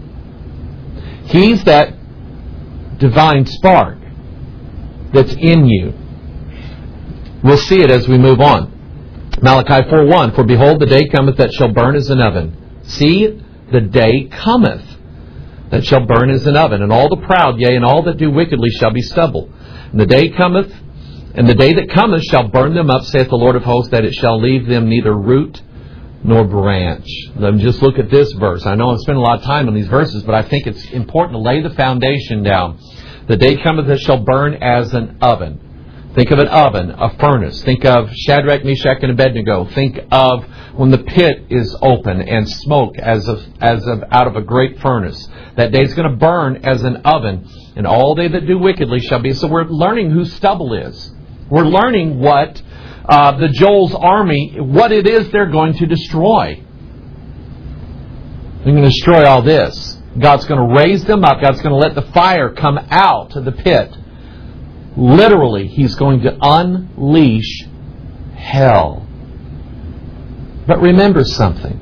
Speaker 1: He's that divine spark that's in you. We'll see it as we move on. Malachi four one, for behold, the day cometh that shall burn as an oven. See, the day cometh that shall burn as an oven, and all the proud, yea, and all that do wickedly shall be stubble. And the day cometh, and the day that cometh shall burn them up, saith the Lord of hosts, that it shall leave them neither root nor branch. Let me just look at this verse. I know I've spent a lot of time on these verses, but I think it's important to lay the foundation down. The day cometh that shall burn as an oven. Think of an oven, a furnace. Think of Shadrach, Meshach, and Abednego. Think of when the pit is open and smoke as of, as of out of a great furnace. That day is going to burn as an oven, and all they that do wickedly shall be. So we're learning who stubble is. We're learning what uh, the Joel's army, what it is they're going to destroy. They're going to destroy all this. God's going to raise them up. God's going to let the fire come out of the pit. Literally, He's going to unleash hell. But remember something.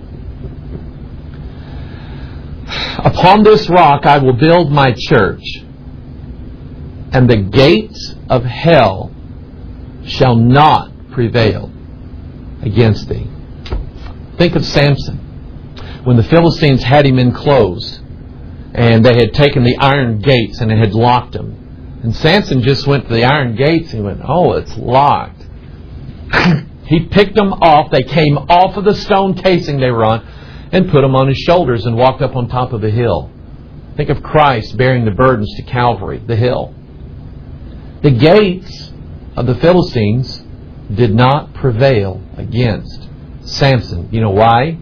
Speaker 1: Upon this rock I will build my church, and the gates of hell shall not prevail against thee. Think of Samson. When the Philistines had him enclosed, and they had taken the iron gates and it had locked him. And Samson just went to the iron gates and he went, oh, it's locked. He picked them off. They came off of the stone casing they were on and put them on his shoulders and walked up on top of a hill. Think of Christ bearing the burdens to Calvary, the hill. The gates of the Philistines did not prevail against Samson. You know why?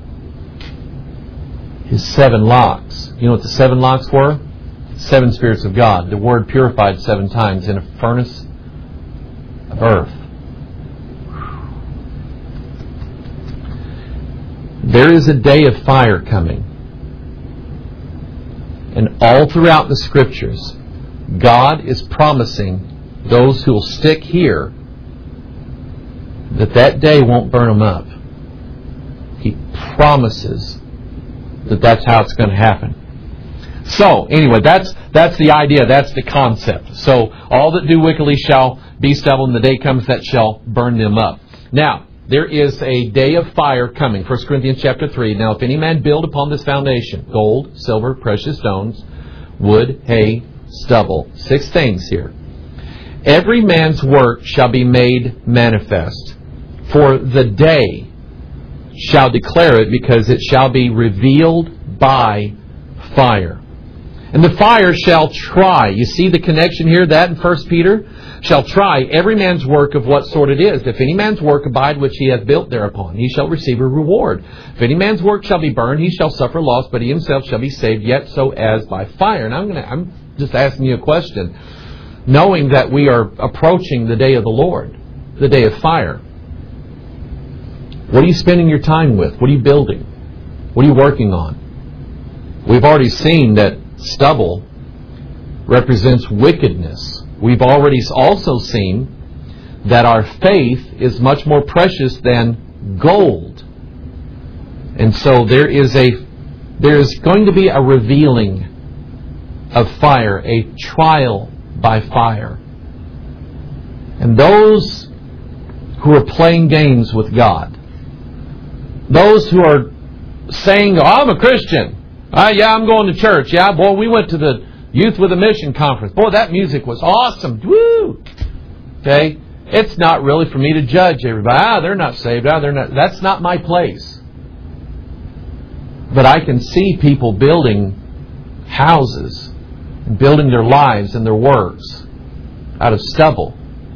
Speaker 1: His seven locks. You know what the seven locks were? Seven spirits of God. The Word purified seven times in a furnace of earth. There is a day of fire coming. And all throughout the Scriptures, God is promising those who will stick here that that day won't burn them up. He promises that that's how it's going to happen. So, anyway, that's that's the idea. That's the concept. So, all that do wickedly shall be stubble, and the day comes that shall burn them up. Now, there is a day of fire coming. First Corinthians chapter three. Now, if any man build upon this foundation, gold, silver, precious stones, wood, hay, stubble. Six things here. Every man's work shall be made manifest. For the day shall declare it, because it shall be revealed by fire. And the fire shall try. You see the connection here, that in First Peter? Shall try every man's work of what sort it is. If any man's work abide which he hath built thereupon, he shall receive a reward. If any man's work shall be burned, he shall suffer loss, but he himself shall be saved, yet so as by fire. And I'm going to, I'm just asking you a question. Knowing that we are approaching the day of the Lord, the day of fire, What are you spending your time with? What are you building? What are you working on? We've already seen that stubble represents wickedness. We've already also seen that our faith is much more precious than gold. And so there is a there is going to be a revealing of fire, a trial by fire. And those who are playing games with God, those who are saying, oh, I'm a Christian. Uh, yeah, I'm going to church. Yeah, boy, we went to the Youth with a Mission conference. Boy, that music was awesome. Woo! Okay? It's not really for me to judge everybody. Ah, they're not saved. Ah, they're not. That's not my place. But I can see people building houses, and building their lives and their works out of stubble.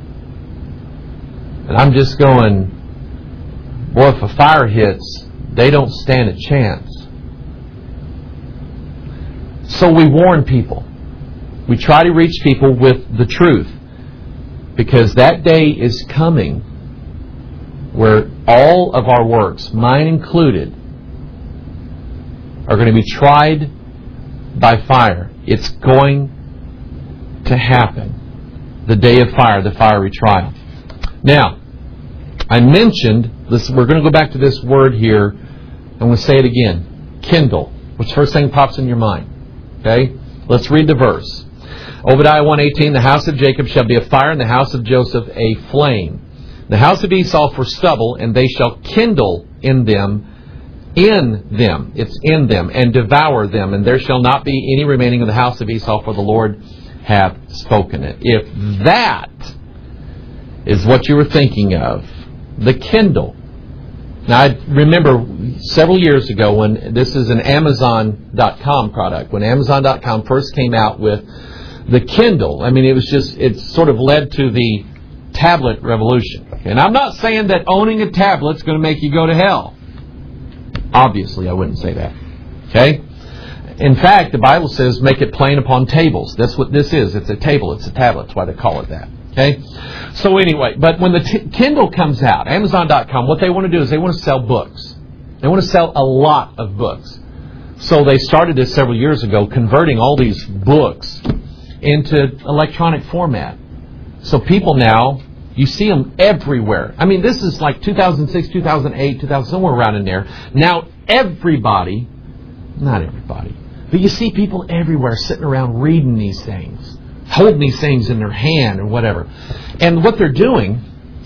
Speaker 1: And I'm just going, boy, if a fire hits, they don't stand a chance. So we warn people. We try to reach people with the truth. Because that day is coming where all of our works, mine included, are going to be tried by fire. It's going to happen. The day of fire, the fiery trial. Now, I mentioned this. We're going to go back to this word here. I'm going to say it again. Kindle. Which first thing pops in your mind? Okay? Let's read the verse. Obadiah one eighteen, the house of Jacob shall be a fire, and the house of Joseph a flame. The house of Esau for stubble, and they shall kindle in them, in them, it's in them, and devour them, and there shall not be any remaining of the house of Esau, for the Lord hath spoken it. If that is what you were thinking of, the Kindle. Now, I remember several years ago when this is an Amazon dot com product, when Amazon dot com first came out with the Kindle. I mean, it was just, it sort of led to the tablet revolution. And I'm not saying that owning a tablet is going to make you go to hell. Obviously, I wouldn't say that. Okay? In fact, the Bible says, make it plain upon tables. That's what this is. It's a table. It's a tablet. That's why they call it that. Okay? So anyway, but when the t- Kindle comes out, Amazon dot com, what they want to do is they want to sell books. They want to sell a lot of books. So they started this several years ago, converting all these books into electronic format. So people now, you see them everywhere. I mean, this is like two thousand six, two thousand eight, two thousand, somewhere around in there. Now everybody, not everybody, but you see people everywhere sitting around reading these things, holding these things in their hand or whatever. And what they're doing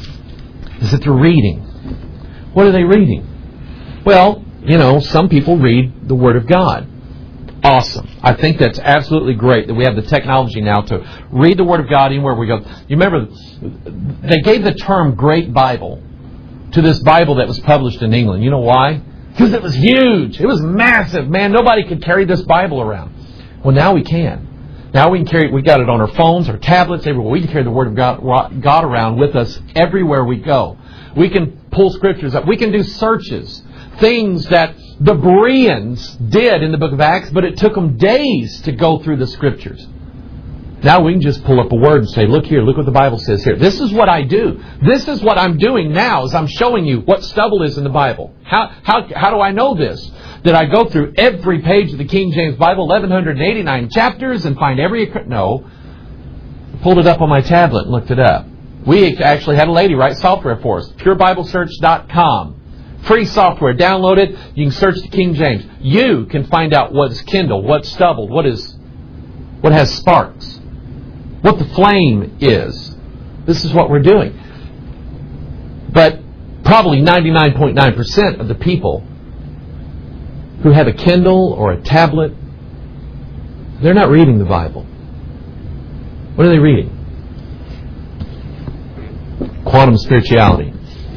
Speaker 1: is that they're reading. What are they reading? Well, you know, some people read the Word of God. Awesome. I think that's absolutely great that we have the technology now to read the Word of God anywhere we go. You remember, they gave the term Great Bible to this Bible that was published in England. You know why? Because it was huge. It was massive. Man, nobody could carry this Bible around. Well, now we can. Now we can carry it. We got it on our phones, our tablets, everywhere. We can carry the Word of God, God around with us everywhere we go. We can pull scriptures up. We can do searches. Things that the Bereans did in the book of Acts, but it took them days to go through the scriptures. Now we can just pull up a word and say, look here, look what the Bible says here. This is what I do. This is what I'm doing now, is I'm showing you what stubble is in the Bible. How how how do I know this? Did I go through every page of the King James Bible, eleven eighty-nine chapters, and find every... No. Pulled it up on my tablet and looked it up. We actually had a lady write software for us. pure bible search dot com. Free software. Download it. You can search the King James. You can find out what's Kindle, what's stubble, what is, what has sparks, what the flame is. This is what we're doing. But probably ninety-nine point nine percent of the people who have a Kindle or a tablet, they're not reading the Bible. What are they reading? Quantum spirituality.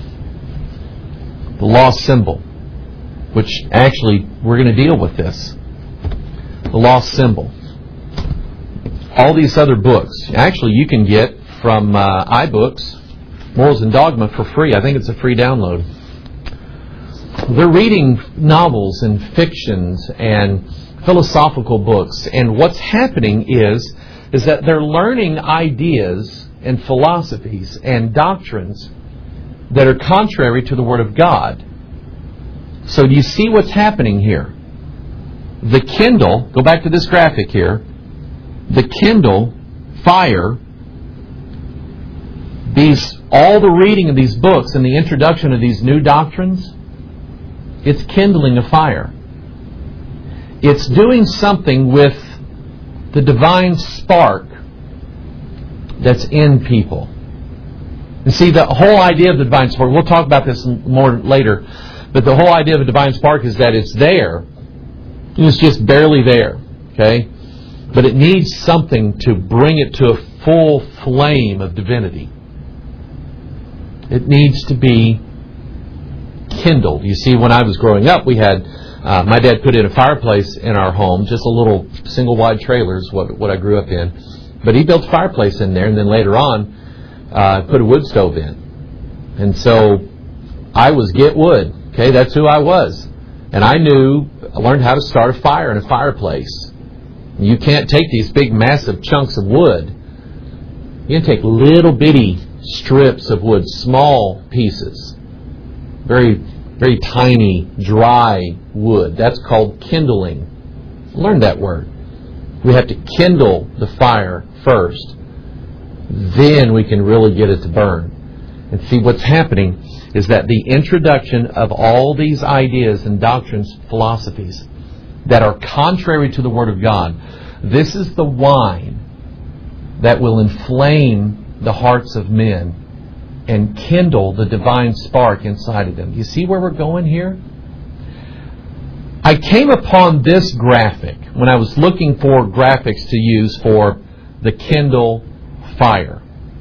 Speaker 1: The lost symbol, which actually we're going to deal with this. The lost symbol. All these other books, actually you can get from uh, iBooks, Morals and Dogma for free. I think it's a free download. They're reading novels and fictions and philosophical books, and what's happening is, is that they're learning ideas and philosophies and doctrines that are contrary to the Word of God. So do you see what's happening here? The Kindle, go back to this graphic here, the Kindle fire, these all the reading of these books and the introduction of these new doctrines, it's kindling a fire. It's doing something with the divine spark that's in people. And see, the whole idea of the divine spark, we'll talk about this more later, but the whole idea of a divine spark is that it's there, it's just barely there, okay? But it needs something to bring it to a full flame of divinity. It needs to be kindled. You see, when I was growing up, we had, uh, my dad put in a fireplace in our home, just a little single wide trailer is what, what I grew up in. But he built a fireplace in there, and then later on, uh, put a wood stove in. And so, I was get wood. Okay, that's who I was. And I knew, I learned how to start a fire in a fireplace. You can't take these big massive chunks of wood. You can take little bitty strips of wood, small pieces. Very, very tiny, dry wood. That's called kindling. Learn that word. We have to kindle the fire first. Then we can really get it to burn. And see, what's happening is that the introduction of all these ideas and doctrines, philosophies, that are contrary to the Word of God, this is the wine that will inflame the hearts of men and kindle the divine spark inside of them. You see where we're going here? I came upon this graphic when I was looking for graphics to use for the Kindle fire.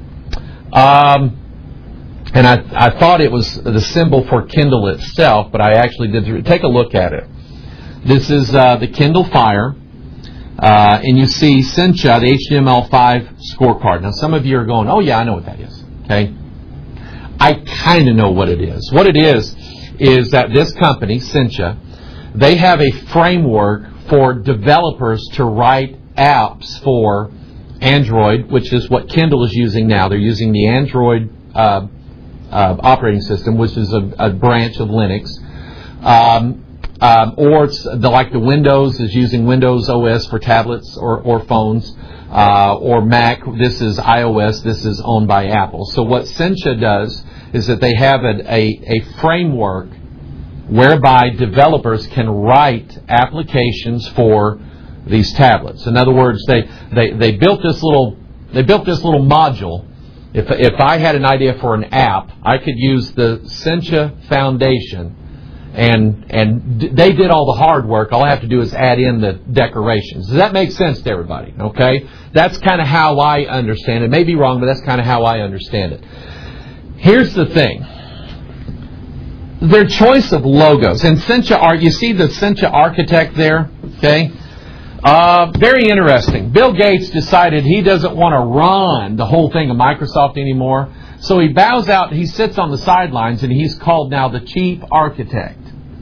Speaker 1: Um, and I, I thought it was the symbol for Kindle itself, but I actually did. Take a look at it. This is uh, the Kindle fire. Uh, and you see Cincha, the H T M L five scorecard. Now, some of you are going, oh, yeah, I know what that is. Okay? I kind of know what it is. What it is, is that this company, Cincha, they have a framework for developers to write apps for Android, which is what Kindle is using now. They're using the Android uh, uh, operating system, which is a, a branch of Linux. Um, um, or it's the, like the Windows is using Windows O S for tablets or, or phones. Uh, or Mac, this is iOS, this is owned by Apple. So what Cincha does is that they have a, a, a framework whereby developers can write applications for these tablets. In other words, they, they, they built this little they built this little module. If if I had an idea for an app, I could use the Cincha Foundation, and and they did all the hard work. All I have to do is add in the decorations. Does that make sense to everybody? Okay, that's kind of how I understand it. It may be wrong, but that's kind of how I understand it. Here's the thing. Their choice of logos. And Cincha Art, you see the Cincha architect there? Okay. Uh, very interesting. Bill Gates decided he doesn't want to run the whole thing of Microsoft anymore. So he bows out, he sits on the sidelines, and he's called now the chief architect.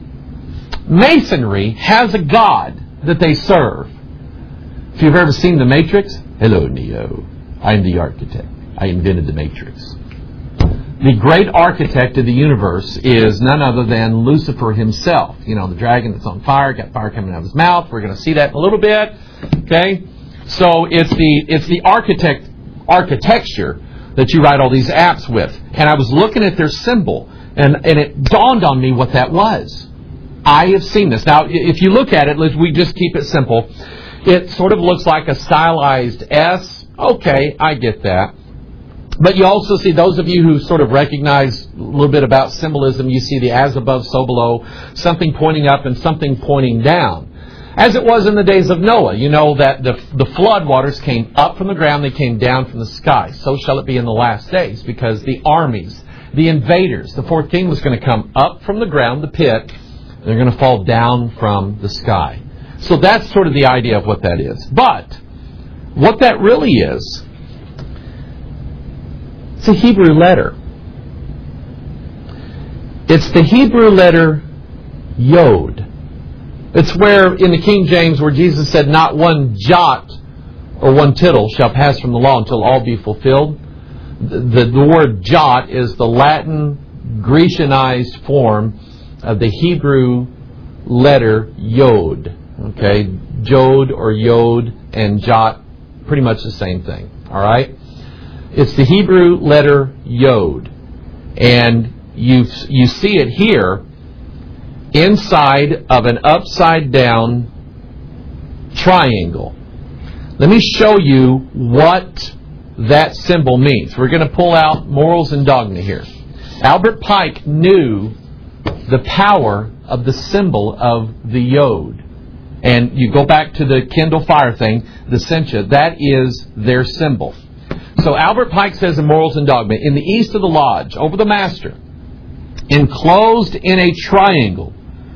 Speaker 1: Masonry has a God that they serve. If you've ever seen The Matrix, hello, Neo. I am the architect. I invented the Matrix. The great architect of the universe is none other than Lucifer himself. You know, the dragon that's on fire, got fire coming out of his mouth. We're going to see that in a little bit. Okay? So it's the it's the architect architecture that you write all these apps with. And I was looking at their symbol, and, and it dawned on me what that was. I have seen this. Now, if you look at it, let's we just keep it simple. It sort of looks like a stylized S. Okay, I get that. But you also see, those of you who sort of recognize a little bit about symbolism, you see the as above, so below, something pointing up and something pointing down. As it was in the days of Noah, you know that the, the flood waters came up from the ground, they came down from the sky. So shall it be in the last days, because the armies, the invaders, the fourth king was going to come up from the ground, the pit, and they're going to fall down from the sky. So that's sort of the idea of what that is. But what that really is, it's a Hebrew letter. It's the Hebrew letter Yod. It's where, in the King James, where Jesus said, not one jot or one tittle shall pass from the law until all be fulfilled. The, the, the word jot is the Latin Grecianized form of the Hebrew letter Yod. Okay, Jod or Yod and Jot, pretty much the same thing. All right? It's the Hebrew letter Yod. And you you see it here inside of an upside down triangle. Let me show you what that symbol means. We're going to pull out Morals and Dogma here. Albert Pike knew the power of the symbol of the Yod. And you go back to the Kindle Fire thing, the Sencha, that is their symbol. So Albert Pike says in Morals and Dogma, in the east of the lodge, over the master, enclosed in a triangle,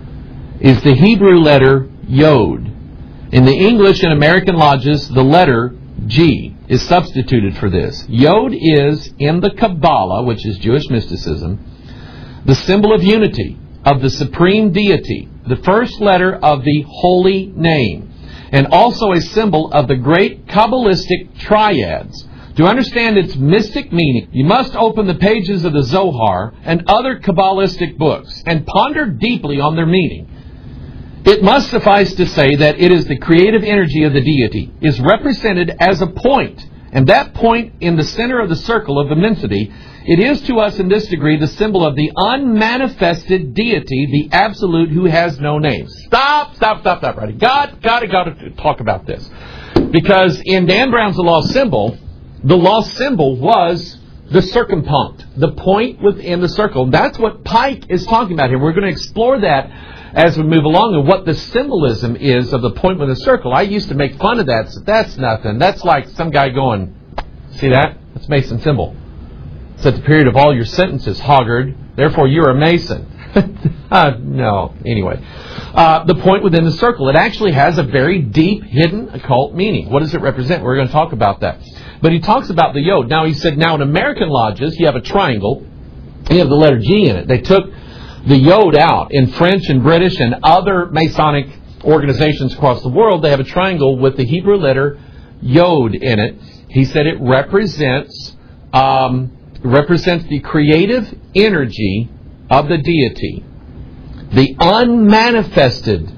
Speaker 1: is the Hebrew letter Yod. In the English and American lodges, the letter G is substituted for this. Yod is, in the Kabbalah, which is Jewish mysticism, the symbol of unity, of the supreme deity, the first letter of the holy name, and also a symbol of the great Kabbalistic triads. To understand its mystic meaning, you must open the pages of the Zohar and other Kabbalistic books and ponder deeply on their meaning. It must suffice to say that it is the creative energy of the deity, is represented as a point, and that point in the center of the circle of immensity, it is to us in this degree the symbol of the unmanifested deity, the absolute who has no name. Stop, stop, stop, stop, right? God, gotta, gotta talk about this. Because in Dan Brown's The Lost Symbol, the lost symbol was the circumpunct, the point within the circle. That's what Pike is talking about here. We're going to explore that as we move along and what the symbolism is of the point with the circle. I used to make fun of that. So that's nothing. That's like some guy going, see that? That's Mason symbol. It's at the period of all your sentences, Hoggard. Therefore, you're a Mason. uh, no. Anyway. Uh, the point within the circle. It actually has a very deep, hidden, occult meaning. What does it represent? We're going to talk about that. But he talks about the Yod. Now, he said, now in American lodges, you have a triangle. You have the letter G in it. They took the Yod out. In French and British and other Masonic organizations across the world, they have a triangle with the Hebrew letter Yod in it. He said it represents um, represents the creative energy of the deity, the unmanifested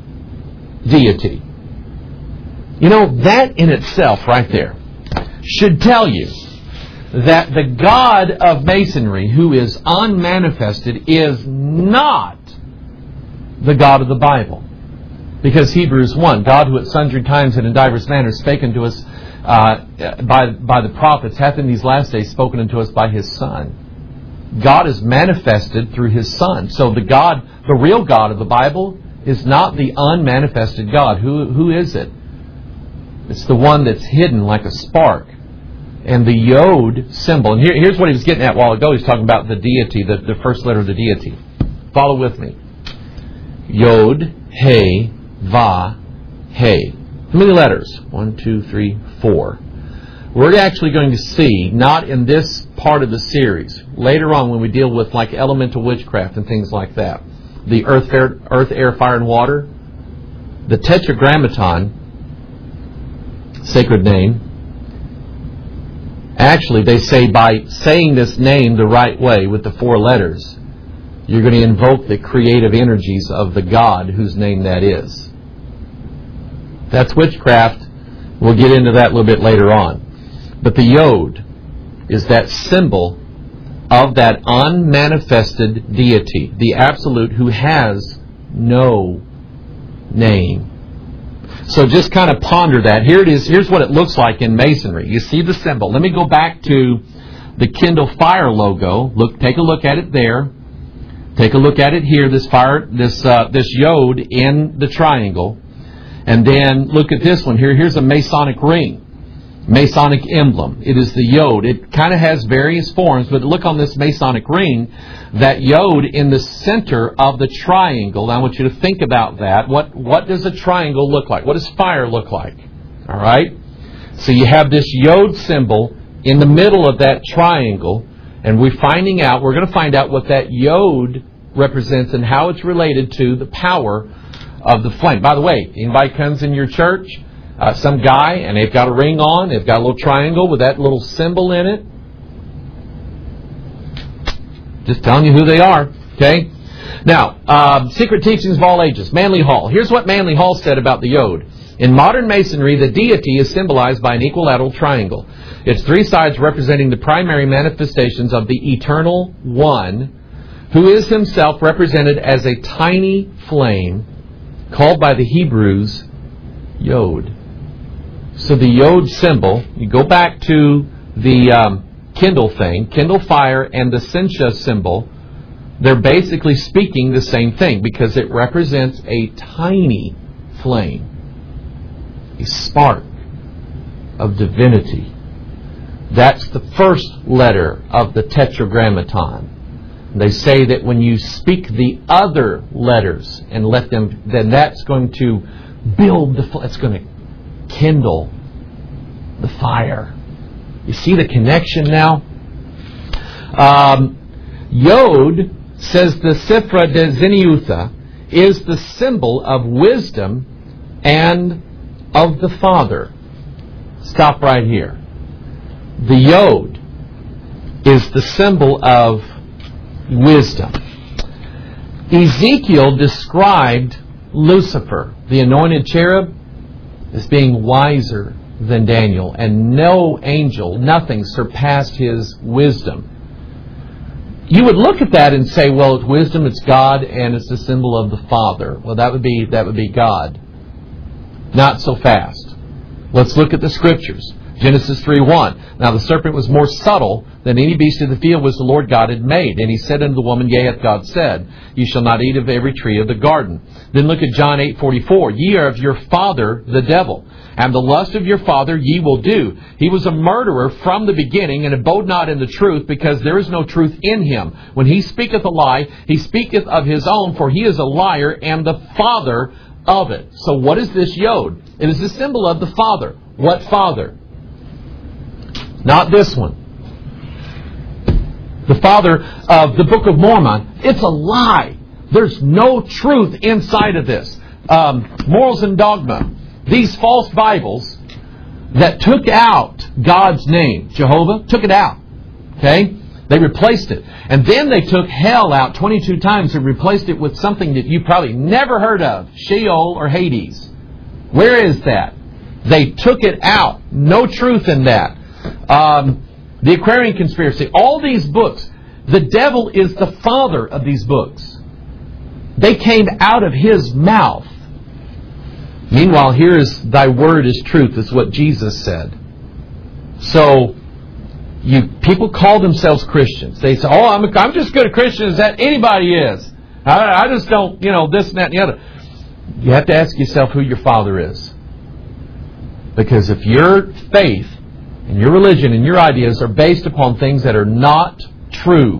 Speaker 1: deity. You know, that in itself right there should tell you that the God of Masonry, who is unmanifested, is not the God of the Bible. Because Hebrews one, God who at sundry times and in divers manners spake unto us uh, by, by the prophets, hath in these last days spoken unto us by His Son. God is manifested through His Son. So the God, the real God of the Bible, is not the unmanifested God. Who, who is it? It's the one that's hidden like a spark. And the Yod symbol, and here, here's what he was getting at a while ago. He's talking about the deity, the, the first letter of the deity. Follow with me. Yod, He, Va, He. How many letters? One, two, three, four. We're actually going to see, not in this part of the series, later on when we deal with like elemental witchcraft and things like that, the earth, air, earth, air, fire, and water, the Tetragrammaton, sacred name. Actually, they say by saying this name the right way with the four letters, you're going to invoke the creative energies of the God whose name that is. That's witchcraft. We'll get into that a little bit later on. But the Yod is that symbol of that unmanifested deity, the absolute who has no name. So just kind of ponder that. Here it is. Here's what it looks like in Masonry. You see the symbol. Let me go back to the Kindle Fire logo. Look, take a look at it there. Take a look at it here. This fire, this uh, this Yod in the triangle, and then look at this one here. Here's a Masonic ring, Masonic emblem. It is the Yod. It kind of has various forms, but look on this Masonic ring. That Yod in the center of the triangle. Now I want you to think about that. What what does a triangle look like? What does fire look like? All right. So you have this Yod symbol in the middle of that triangle, and we're finding out. We're going to find out what that Yod represents and how it's related to the power of the flame. By the way, anybody comes in your church, uh, some guy, and they've got a ring on. They've got a little triangle with that little symbol in it. Just telling you who they are. Okay? Now, uh, Secret Teachings of All Ages, Manly Hall. Here's what Manly Hall said about the Yod. In modern Masonry, the deity is symbolized by an equilateral triangle. Its three sides representing the primary manifestations of the Eternal One, who is himself represented as a tiny flame called by the Hebrews Yod. So the Yod symbol, you go back to the um, kindle thing, kindle fire and the Sencha symbol, they're basically speaking the same thing because it represents a tiny flame, a spark of divinity. That's the first letter of the Tetragrammaton. They say that when you speak the other letters and let them, then that's going to build the, it's going to kindle the fire. You see the connection now? Um, Yod, says the Sifra de Zeniutha, is the symbol of wisdom and of the Father. Stop right here. The Yod is the symbol of wisdom. Ezekiel described Lucifer, the anointed cherub, as being wiser than Daniel, and no angel, nothing surpassed his wisdom. You would look at that and say, well, it's wisdom, it's God, and it's the symbol of the Father. Well, that would be that would be God. Not so fast. Let's look at the Scriptures. Genesis three one. Now the serpent was more subtle than any beast of the field which the Lord God had made. And he said unto the woman, Yea, hath God said, Ye shall not eat of every tree of the garden. Then look at John eight forty-four. Ye are of your father the devil, and the lust of your father ye will do. He was a murderer from the beginning, and abode not in the truth, because there is no truth in him. When he speaketh a lie, he speaketh of his own, for he is a liar and the father of it. So what is this Yod? It is the symbol of the Father. What Father? Not this one. The Father of the Book of Mormon. It's a lie. There's no truth inside of this. Um, Morals and Dogma. These false Bibles that took out God's name, Jehovah, took it out. Okay? They replaced it. And then they took hell out twenty-two times and replaced it with something that you probably never heard of. Sheol or Hades. Where is that? They took it out. No truth in that. Um, the Aquarian Conspiracy. All these books. The devil is the father of these books. They came out of his mouth. Meanwhile, here is thy word is truth, is what Jesus said. So, you people call themselves Christians. They say, oh, I'm, I'm just as good a Christian as that anybody is. I, I just don't, you know, this and that and the other. You have to ask yourself who your Father is. Because if your faith and your religion and your ideas are based upon things that are not true,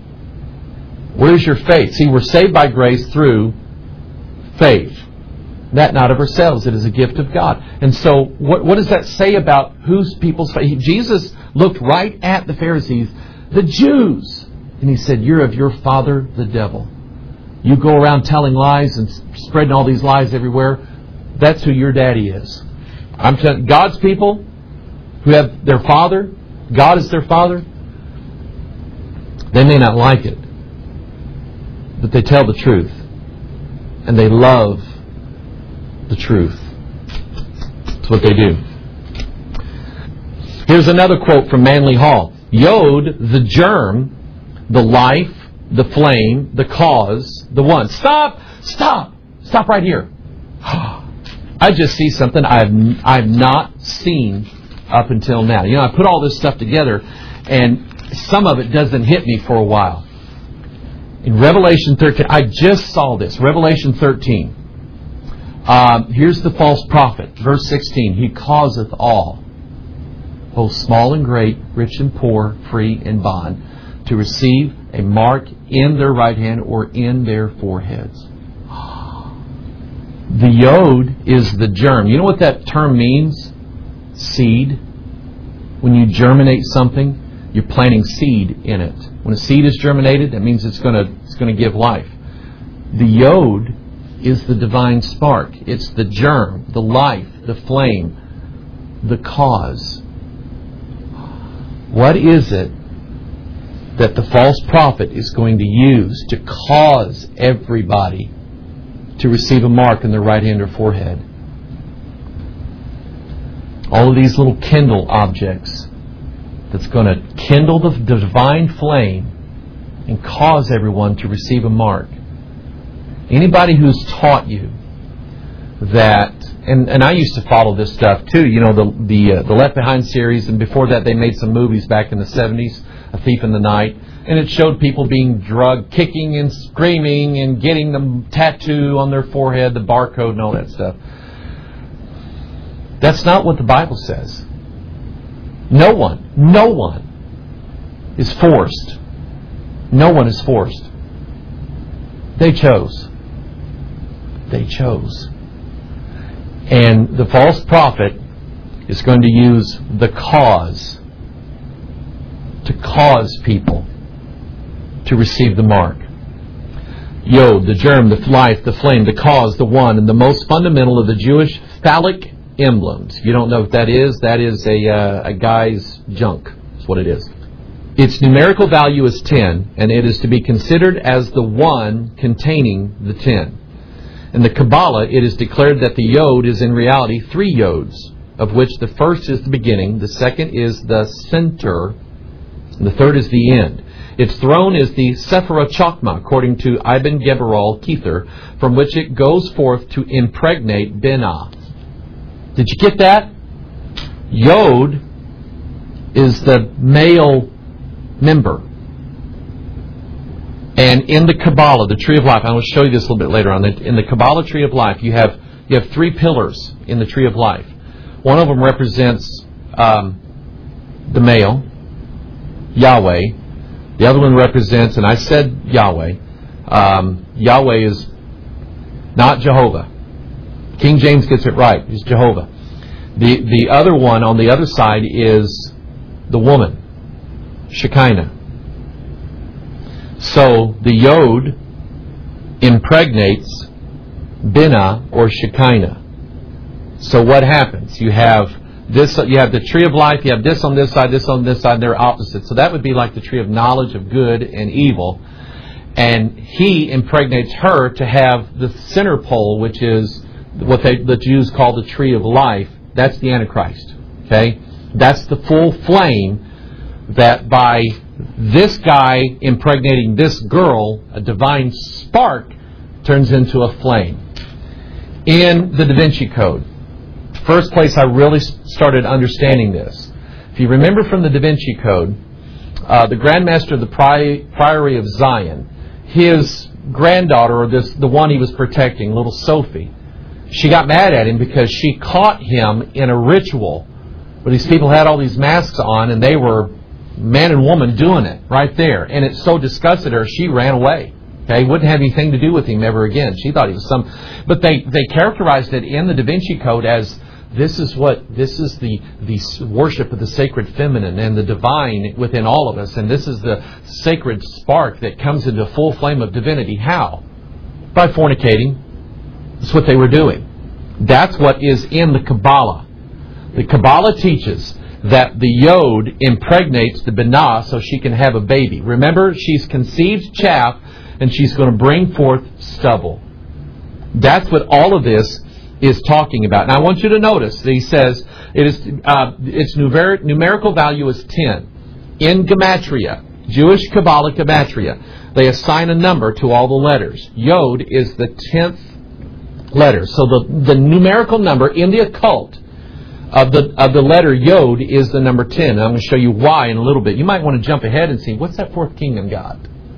Speaker 1: where's your faith? See, we're saved by grace through faith. That not of ourselves. It is a gift of God. And so, what, what does that say about whose people's faith? Jesus looked right at the Pharisees, the Jews, and he said, you're of your father, the devil. You go around telling lies and spreading all these lies everywhere. That's who your daddy is. I'm telling God's people who have their father, God is their father, they may not like it, but they tell the truth. And they love the truth. That's what they do. Here's another quote from Manly Hall. Yod, the germ, the life, the flame, the cause, the one. Stop! Stop! Stop right here. I just see something I've I've not seen up until now. You know, I put all this stuff together, and some of it doesn't hit me for a while. In Revelation thirteen, I just saw this. Revelation thirteen. Um, here's the false prophet. Verse sixteen. He causeth all, both small and great, rich and poor, free and bond, to receive a mark in their right hand or in their foreheads. The Yod is the germ. You know what that term means? Seed. When you germinate something, you're planting seed in it. When a seed is germinated, that means it's going to it's going to give life. The Yod is the divine spark. It's the germ, the life, the flame, the cause. What is it that the false prophet is going to use to cause everybody to receive a mark in their right hand or forehead. All of these little kindle objects that's going to kindle the divine flame and cause everyone to receive a mark. Anybody who's taught you that, and, and I used to follow this stuff too, you know, the the, uh, the Left Behind series, and before that they made some movies back in the seventies, A Thief in the Night, and it showed people being drugged, kicking and screaming and getting the tattoo on their forehead, the barcode and all that stuff. That's not what the Bible says. No one, no one is forced. No one is forced. They chose. They chose. And the false prophet is going to use the cause to cause people to receive the mark. Yod, the germ, the life, the flame, the cause, the one, and the most fundamental of the Jewish phallic emblems. You don't know what that is? That is a, uh, a guy's junk. That's what it is. Its numerical value is ten, and it is to be considered as the one containing the ten. In the Kabbalah, it is declared that the Yod is in reality three Yods, of which the first is the beginning, the second is the center, and the third is the end. Its throne is the Sephirah Chokmah, according to Ibn Geberal Kether, from which it goes forth to impregnate Binah. Did you get that? Yod is the male member. And in the Kabbalah, the Tree of Life, I will show you this a little bit later on. In the Kabbalah Tree of Life, you have you have three pillars in the Tree of Life. One of them represents um, the male, Yahweh. The other one represents, and I said Yahweh, um, Yahweh is not Jehovah. King James gets it right. It's Jehovah. The, the other one on the other side is the woman, Shekinah. So the Yod impregnates Binah or Shekinah. So what happens? You have this. You have the Tree of Life. You have this on this side, this on this side. They're opposite. So that would be like the tree of knowledge of good and evil. And he impregnates her to have the center pole, which is what they, the Jews call the Tree of Life. That's the Antichrist. Okay, that's the full flame that by this guy impregnating this girl, a divine spark turns into a flame. In the Da Vinci Code, first place I really started understanding this. If you remember from the Da Vinci Code, uh, the Grand Master of the Pri- Priory of Zion, his granddaughter, or this the one he was protecting, little Sophie, she got mad at him because she caught him in a ritual where these people had all these masks on and they were man and woman doing it right there. And it so disgusted her, she ran away. Okay, wouldn't have anything to do with him ever again. She thought he was some... But they, they characterized it in the Da Vinci Code as this is what this is the, the worship of the sacred feminine and the divine within all of us. And this is the sacred spark that comes into full flame of divinity. How? By fornicating. That's what they were doing. That's what is in the Kabbalah. The Kabbalah teaches that the Yod impregnates the Binah so she can have a baby. Remember, she's conceived chaff and she's going to bring forth stubble. That's what all of this is talking about. And I want you to notice that he says it is uh, its numer- numerical value is ten. In Gematria, Jewish Kabbalah Gematria, they assign a number to all the letters. Yod is the tenth letter. So the, the numerical number in the occult of the of the letter Yod is the number ten. And I'm going to show you why in a little bit. You might want to jump ahead and see, what's that fourth kingdom got?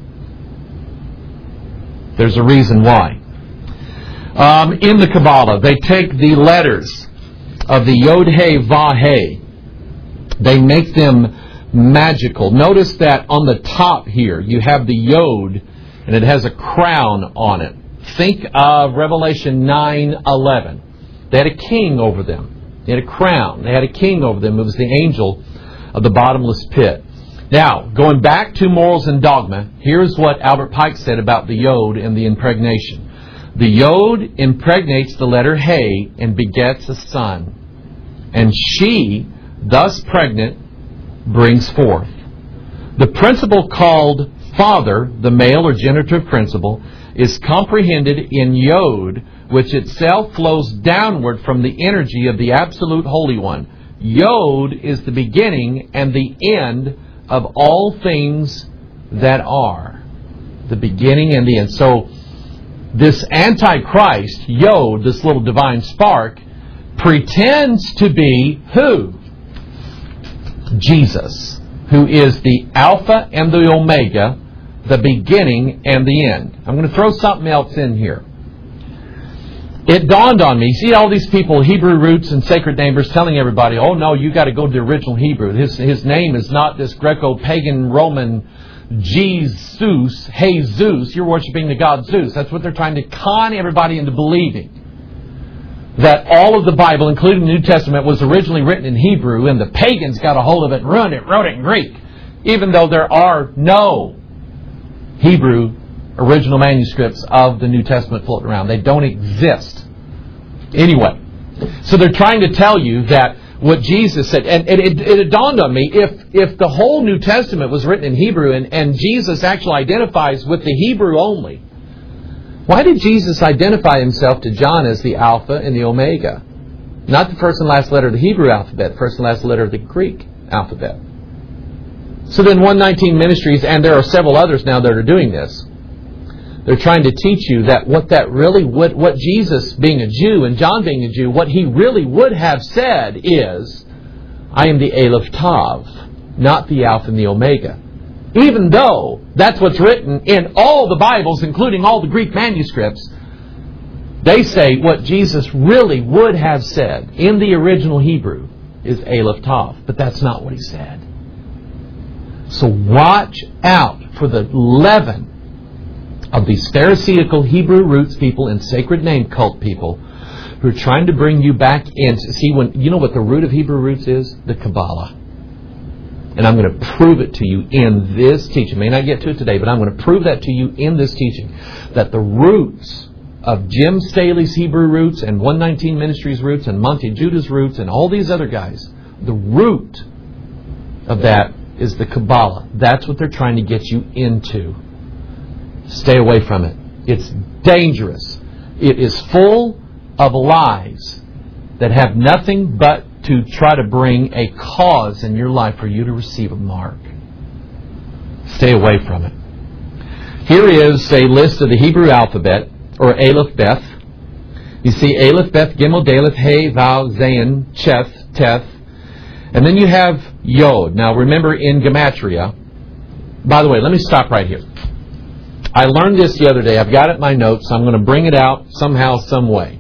Speaker 1: There's a reason why. Um, in the Kabbalah, they take the letters of the Yod He Vav He. They make them magical. Notice that on the top here, you have the Yod, and it has a crown on it. Think of Revelation nine eleven. They had a king over them. They had a crown. They had a king over them. It was the angel of the bottomless pit. Now, going back to morals and dogma, here's what Albert Pike said about the Yod and the impregnation. The Yod impregnates the letter He and begets a son. And she, thus pregnant, brings forth. The principle called Father, the male or genitive principle, is comprehended in Yod, which itself flows downward from the energy of the Absolute Holy One. Yod is the beginning and the end of all things that are. The beginning and the end. So, this Antichrist, Yod, this little divine spark, pretends to be who? Jesus, who is the Alpha and the Omega, the beginning and the end. I'm going to throw something else in here. It dawned on me, see all these people, Hebrew roots and sacred neighbors, telling everybody, oh no, you got to go to the original Hebrew. His, his name is not this Greco-pagan Roman Jesus, Jesus. You're worshiping the god Zeus. That's what they're trying to con everybody into believing. That all of the Bible, including the New Testament, was originally written in Hebrew, and the pagans got a hold of it and ruined it, wrote it in Greek. Even though there are no Hebrew original manuscripts of the New Testament floating around. They don't exist. Anyway, so they're trying to tell you that what Jesus said, and it, it, it dawned on me, if if the whole New Testament was written in Hebrew and, and Jesus actually identifies with the Hebrew only, why did Jesus identify himself to John as the Alpha and the Omega? Not the first and last letter of the Hebrew alphabet, the first and last letter of the Greek alphabet. So then one nineteen Ministries, and there are several others now that are doing this, they're trying to teach you that what that really would, what Jesus being a Jew and John being a Jew, what he really would have said is, I am the Aleph Tav, not the Alpha and the Omega. Even though that's what's written in all the Bibles, including all the Greek manuscripts, they say what Jesus really would have said in the original Hebrew is Aleph Tav. But that's not what he said. So watch out for the leaven of these Pharisaical Hebrew roots people and sacred name cult people who are trying to bring you back in. See, when you know what the root of Hebrew roots is? The Kabbalah. And I'm going to prove it to you in this teaching. I may not get to it today, but I'm going to prove that to you in this teaching. That the roots of Jim Staley's Hebrew roots and one nineteen Ministries roots and Monte Judah's roots and all these other guys, the root of that is the Kabbalah. That's what they're trying to get you into. Stay away from it. It's dangerous. It is full of lies that have nothing but to try to bring a cause in your life for you to receive a mark. Stay away from it. Here is a list of the Hebrew alphabet, or Aleph Beth. You see Aleph Beth, Gimel, Daleth, Hey, Vav, Zayin, Cheth, Teth. And then you have Yod. Now remember in Gematria, by the way, let me stop right here. I learned this the other day. I've got it in my notes. I'm going to bring it out somehow, some way.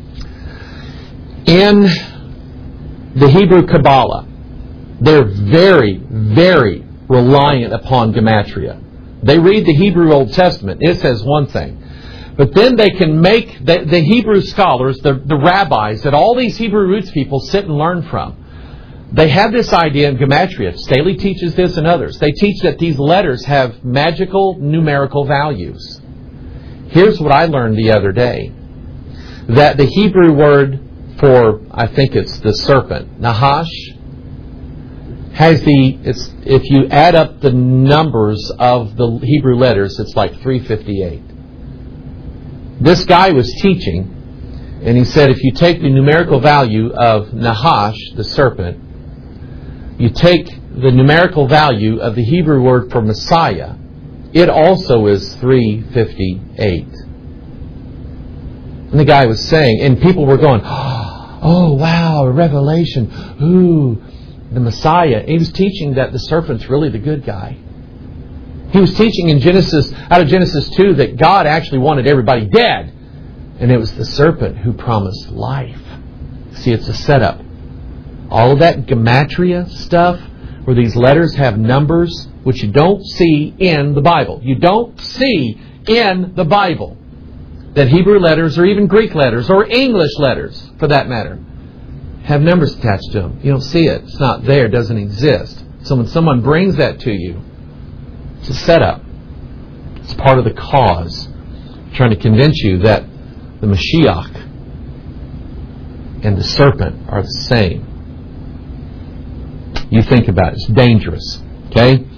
Speaker 1: In the Hebrew Kabbalah, they're very, very reliant upon Gematria. They read the Hebrew Old Testament. It says one thing. But then they can make, the, the Hebrew scholars, the, the rabbis, that all these Hebrew roots people sit and learn from, they have this idea in Gematria. Staley teaches this and others. They teach that these letters have magical numerical values. Here's what I learned the other day. That the Hebrew word for, I think it's the serpent, Nahash, has the, it's, if you add up the numbers of the Hebrew letters, it's like three fifty-eight. This guy was teaching, and he said if you take the numerical value of Nahash, the serpent, you take the numerical value of the Hebrew word for Messiah, it also is three fifty-eight. And the guy was saying, and people were going, oh wow, a revelation. Ooh, the Messiah. He was teaching that the serpent's really the good guy. He was teaching in Genesis, out of Genesis two, that God actually wanted everybody dead. And it was the serpent who promised life. See, it's a setup. All of that Gematria stuff, where these letters have numbers, which you don't see in the Bible. You don't see in the Bible that Hebrew letters, or even Greek letters, or English letters, for that matter, have numbers attached to them. You don't see it. It's not there. It doesn't exist. So when someone brings that to you, it's a setup. It's part of the cause. Trying to convince you that the Mashiach and the serpent are the same. You think about it. It's dangerous. Okay?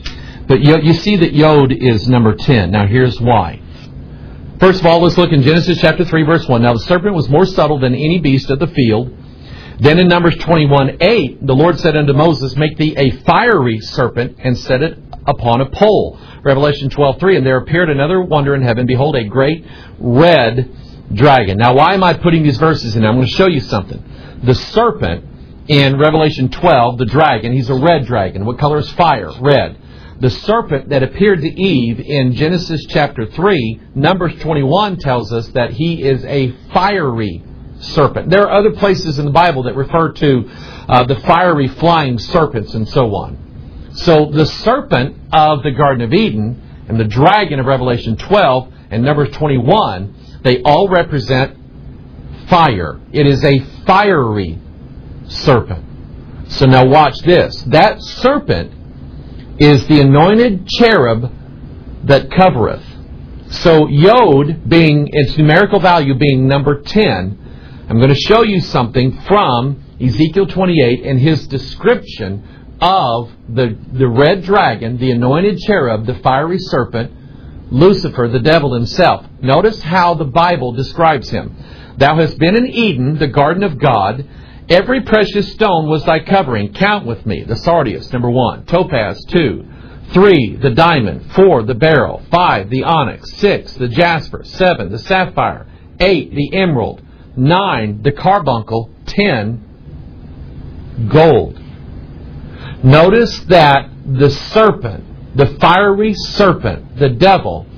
Speaker 1: But you, you see that Yod is number ten. Now here's why. First of all, let's look in Genesis chapter three, verse one. Now the serpent was more subtle than any beast of the field. Then in Numbers twenty-one, eight, the Lord said unto Moses, make thee a fiery serpent, and set it upon a pole. Revelation twelve, three, and there appeared another wonder in heaven. Behold, a great red dragon. Now why am I putting these verses in? I'm going to show you something. The serpent in Revelation twelve, the dragon, he's a red dragon. What color is fire? Red. The serpent that appeared to Eve in Genesis chapter three, Numbers twenty-one tells us that he is a fiery serpent. There are other places in the Bible that refer to uh, the fiery flying serpents and so on. So the serpent of the Garden of Eden and the dragon of Revelation twelve and Numbers twenty-one, they all represent fire. It is a fiery serpent. So now watch this. That serpent is the anointed cherub that covereth. So Yod, being its numerical value being number ten, I'm going to show you something from Ezekiel twenty-eight and his description of the, the red dragon, the anointed cherub, the fiery serpent, Lucifer, the devil himself. Notice how the Bible describes him. Thou hast been in Eden, the garden of God. Every precious stone was thy covering. Count with me. The sardius, number one. Topaz, two. Three, the diamond. Four, the beryl. Five, the onyx. Six, the jasper. Seven, the sapphire. Eight, the emerald. Nine, the carbuncle. Ten, gold. Notice that the serpent, the fiery serpent, the devil,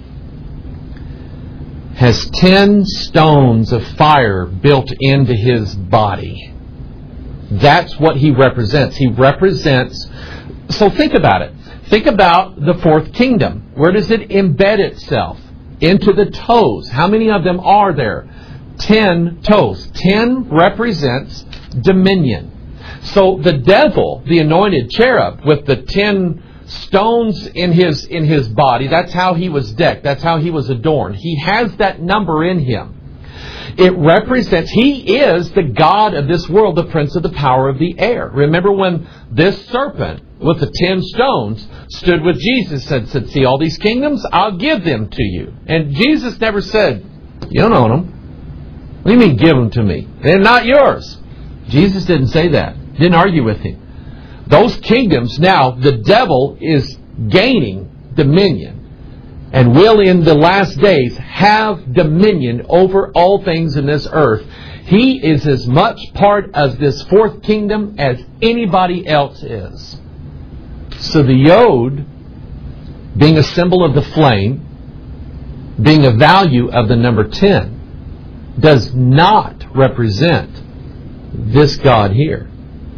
Speaker 1: has ten stones of fire built into his body. That's what he represents. He represents... So think about it. Think about the fourth kingdom. Where does it embed itself? Into the toes. How many of them are there? Ten toes. Ten represents dominion. So the devil, the anointed cherub, with the ten stones in his in his body, that's how he was decked. That's how he was adorned. He has that number in him. It represents, he is the God of this world, the prince of the power of the air. Remember when this serpent with the ten stones stood with Jesus and said, see all these kingdoms? I'll give them to you. And Jesus never said, you don't own them. What do you mean give them to me? They're not yours. Jesus didn't say that. Didn't argue with him. Those kingdoms now, the devil is gaining dominion. And will in the last days have dominion over all things in this earth. He is as much part of this fourth kingdom as anybody else is. So the Yod, being a symbol of the flame, being a value of the number ten, does not represent this God here.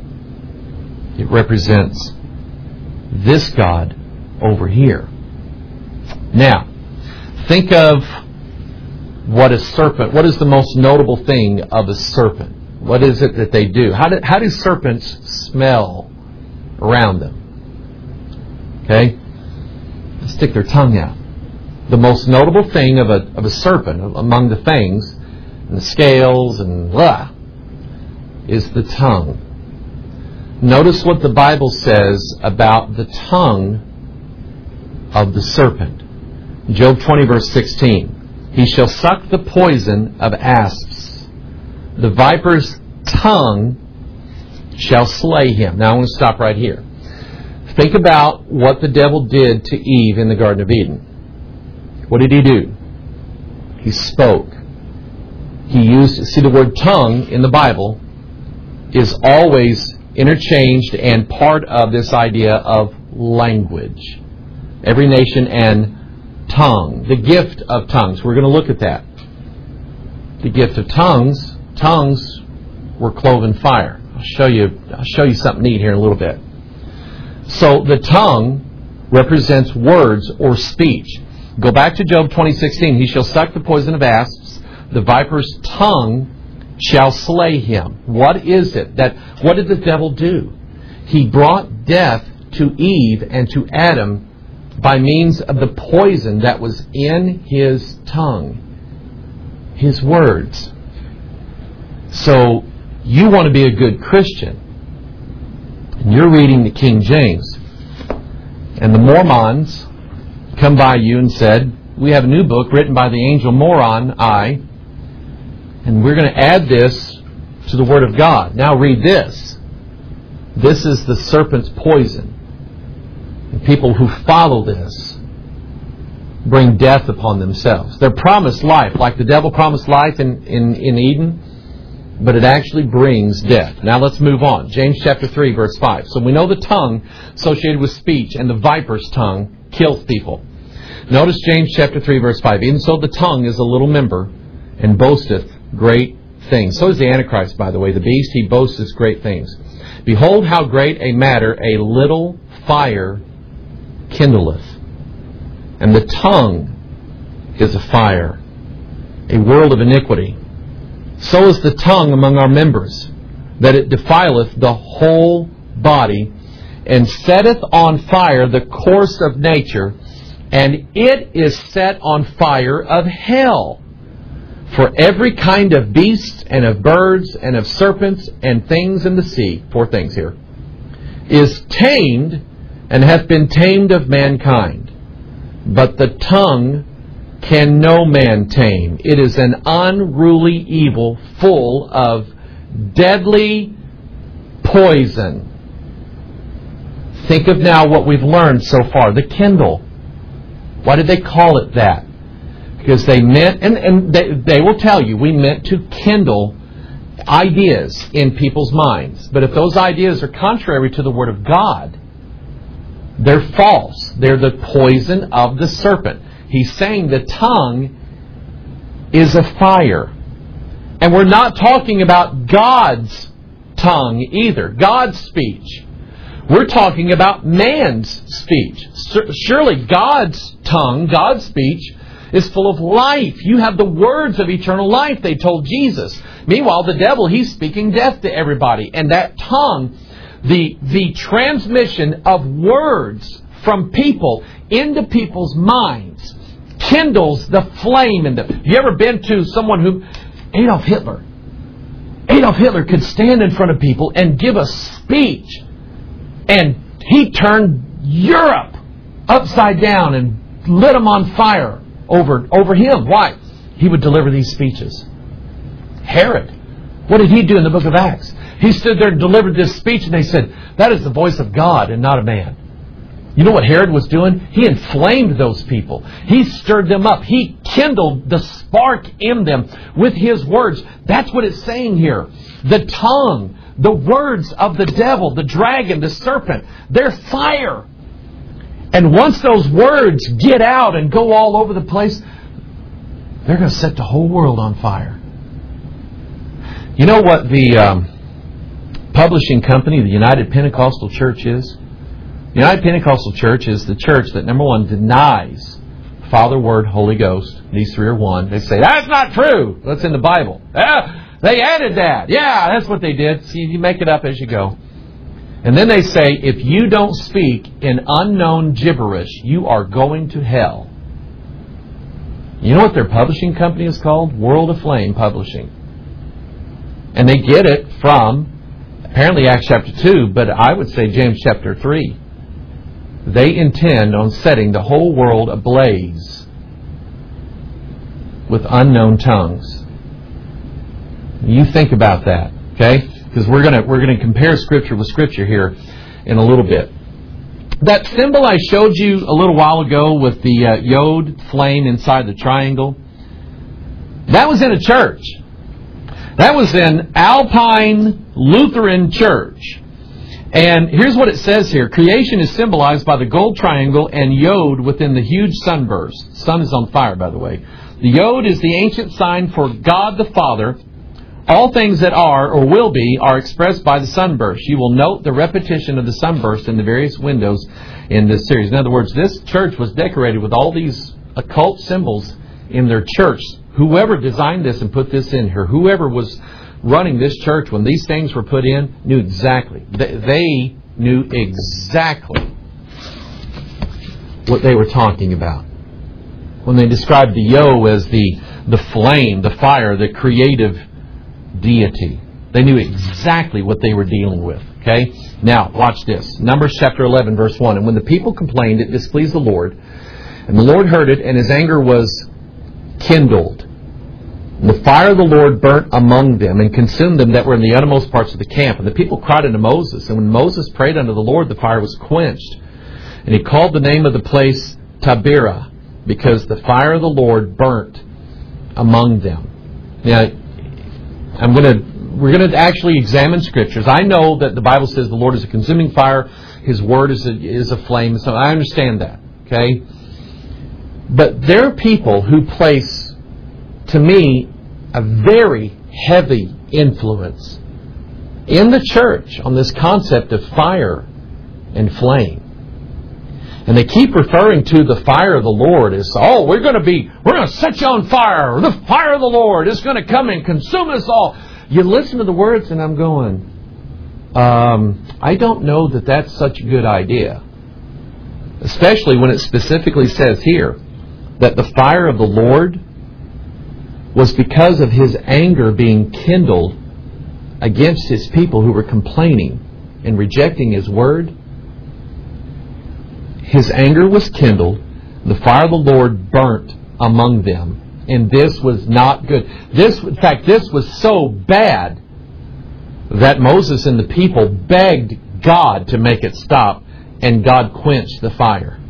Speaker 1: It represents this God over here. Now, think of what a serpent, what is the most notable thing of a serpent? What is it that they do? How do, how do serpents smell around them? Okay? They stick their tongue out. The most notable thing of a, of a serpent, among the fangs, and the scales, and blah, is the tongue. Notice what the Bible says about the tongue of the serpent. Job twenty, verse sixteen. He shall suck the poison of asps. The viper's tongue shall slay him. Now I want to stop right here. Think about what the devil did to Eve in the Garden of Eden. What did he do? He spoke. He used, see the word tongue in the Bible is always interchanged and part of this idea of language. Every nation and tongue. The gift of tongues. We're going to look at that. The gift of tongues. Tongues were cloven fire. I'll show you. I'll show you something neat here in a little bit. So the tongue represents words or speech. Go back to Job twenty sixteen. He shall suck the poison of asps. The viper's tongue shall slay him. What is it that? What did the devil do? He brought death to Eve and to Adam by means of the poison that was in his tongue, his words. So you want to be a good Christian, and you're reading the King James, and the Mormons come by you and said, we have a new book written by the angel Moron I, and we're going to add this to the Word of God. Now read this. This is the serpent's poison. And people who follow this bring death upon themselves. They're promised life, like the devil promised life in, in, in Eden, but it actually brings death. Now let's move on. James chapter three, verse five. So we know the tongue associated with speech, and the viper's tongue kills people. Notice James chapter three, verse five. Even so the tongue is a little member, and boasteth great things. So is the Antichrist, by the way. The beast, he boasts great things. Behold how great a matter a little fire kindleth. And the tongue is a fire, a world of iniquity. So is the tongue among our members, that it defileth the whole body, and setteth on fire the course of nature, and it is set on fire of hell. For every kind of beast, and of birds, and of serpents, and things in the sea, four things here, is tamed, and hath been tamed of mankind. But the tongue can no man tame. It is an unruly evil, full of deadly poison. Think of now what we've learned so far. The Kindle. Why did they call it that? Because they meant, and, and they, they will tell you, we meant to kindle ideas in people's minds. But if those ideas are contrary to the Word of God, they're false. They're the poison of the serpent. He's saying the tongue is a fire. And we're not talking about God's tongue either, God's speech. We're talking about man's speech. Surely God's tongue, God's speech, is full of life. You have the words of eternal life, they told Jesus. Meanwhile, the devil, he's speaking death to everybody. And that tongue, the, the transmission of words from people into people's minds, kindles the flame in them. Have you ever been to someone who... Adolf Hitler. Adolf Hitler could stand in front of people and give a speech. And he turned Europe upside down and lit them on fire over, over him. Why? He would deliver these speeches. Herod. What did he do in the book of Acts? He stood there and delivered this speech, and they said, that is the voice of God and not a man. You know what Herod was doing? He inflamed those people. He stirred them up. He kindled the spark in them with his words. That's what it's saying here. The tongue, the words of the devil, the dragon, the serpent, they're fire. And once those words get out and go all over the place, they're going to set the whole world on fire. You know what the um, publishing company, the United Pentecostal Church, is? The United Pentecostal Church is the church that, number one, denies Father, Word, Holy Ghost. These three are one. They say, that's not true. That's in the Bible. Ah, they added that. Yeah, that's what they did. See, you make it up as you go. And then they say, if you don't speak in unknown gibberish, you are going to hell. You know what their publishing company is called? World of Flame Publishing. And they get it from, apparently, Acts chapter two, but I would say James chapter three. They intend on setting the whole world ablaze with unknown tongues. You think about that, okay? Because we're gonna we're gonna compare Scripture with Scripture here in a little bit. That symbol I showed you a little while ago with the uh, yod flame inside the triangle, that was in a church. That was in Alpine Lutheran Church. And here's what it says here. Creation is symbolized by the gold triangle and yod within the huge sunburst. The sun is on fire, by the way. The yod is the ancient sign for God the Father. All things that are or will be are expressed by the sunburst. You will note the repetition of the sunburst in the various windows in this series. In other words, this church was decorated with all these occult symbols in their church. Whoever designed this and put this in here, whoever was running this church when these things were put in, knew exactly. They knew exactly what they were talking about. When they described the Yo as the, the flame, the fire, the creative deity. They knew exactly what they were dealing with. Okay? Now, watch this. Numbers chapter eleven, verse one. And when the people complained, it displeased the Lord. And the Lord heard it, and His anger was kindled. And the fire of the Lord burnt among them, and consumed them that were in the uttermost parts of the camp. And the people cried unto Moses. And when Moses prayed unto the Lord, the fire was quenched. And he called the name of the place Taberah, because the fire of the Lord burnt among them. Now, I'm going to we're going to actually examine Scriptures. I know that the Bible says the Lord is a consuming fire, His Word is a, is a flame. So I understand that. Okay, but there are people who place, to me, a very heavy influence in the church on this concept of fire and flame. And they keep referring to the fire of the Lord as, oh, we're going to be, we're going to set you on fire. The fire of the Lord is going to come and consume us all. You listen to the words and I'm going, um, I don't know that that's such a good idea. Especially when it specifically says here that the fire of the Lord was because of His anger being kindled against His people who were complaining and rejecting His word. His anger was kindled. The fire of the Lord burnt among them. And this was not good. This, in fact, this was so bad that Moses and the people begged God to make it stop. And God quenched the fire.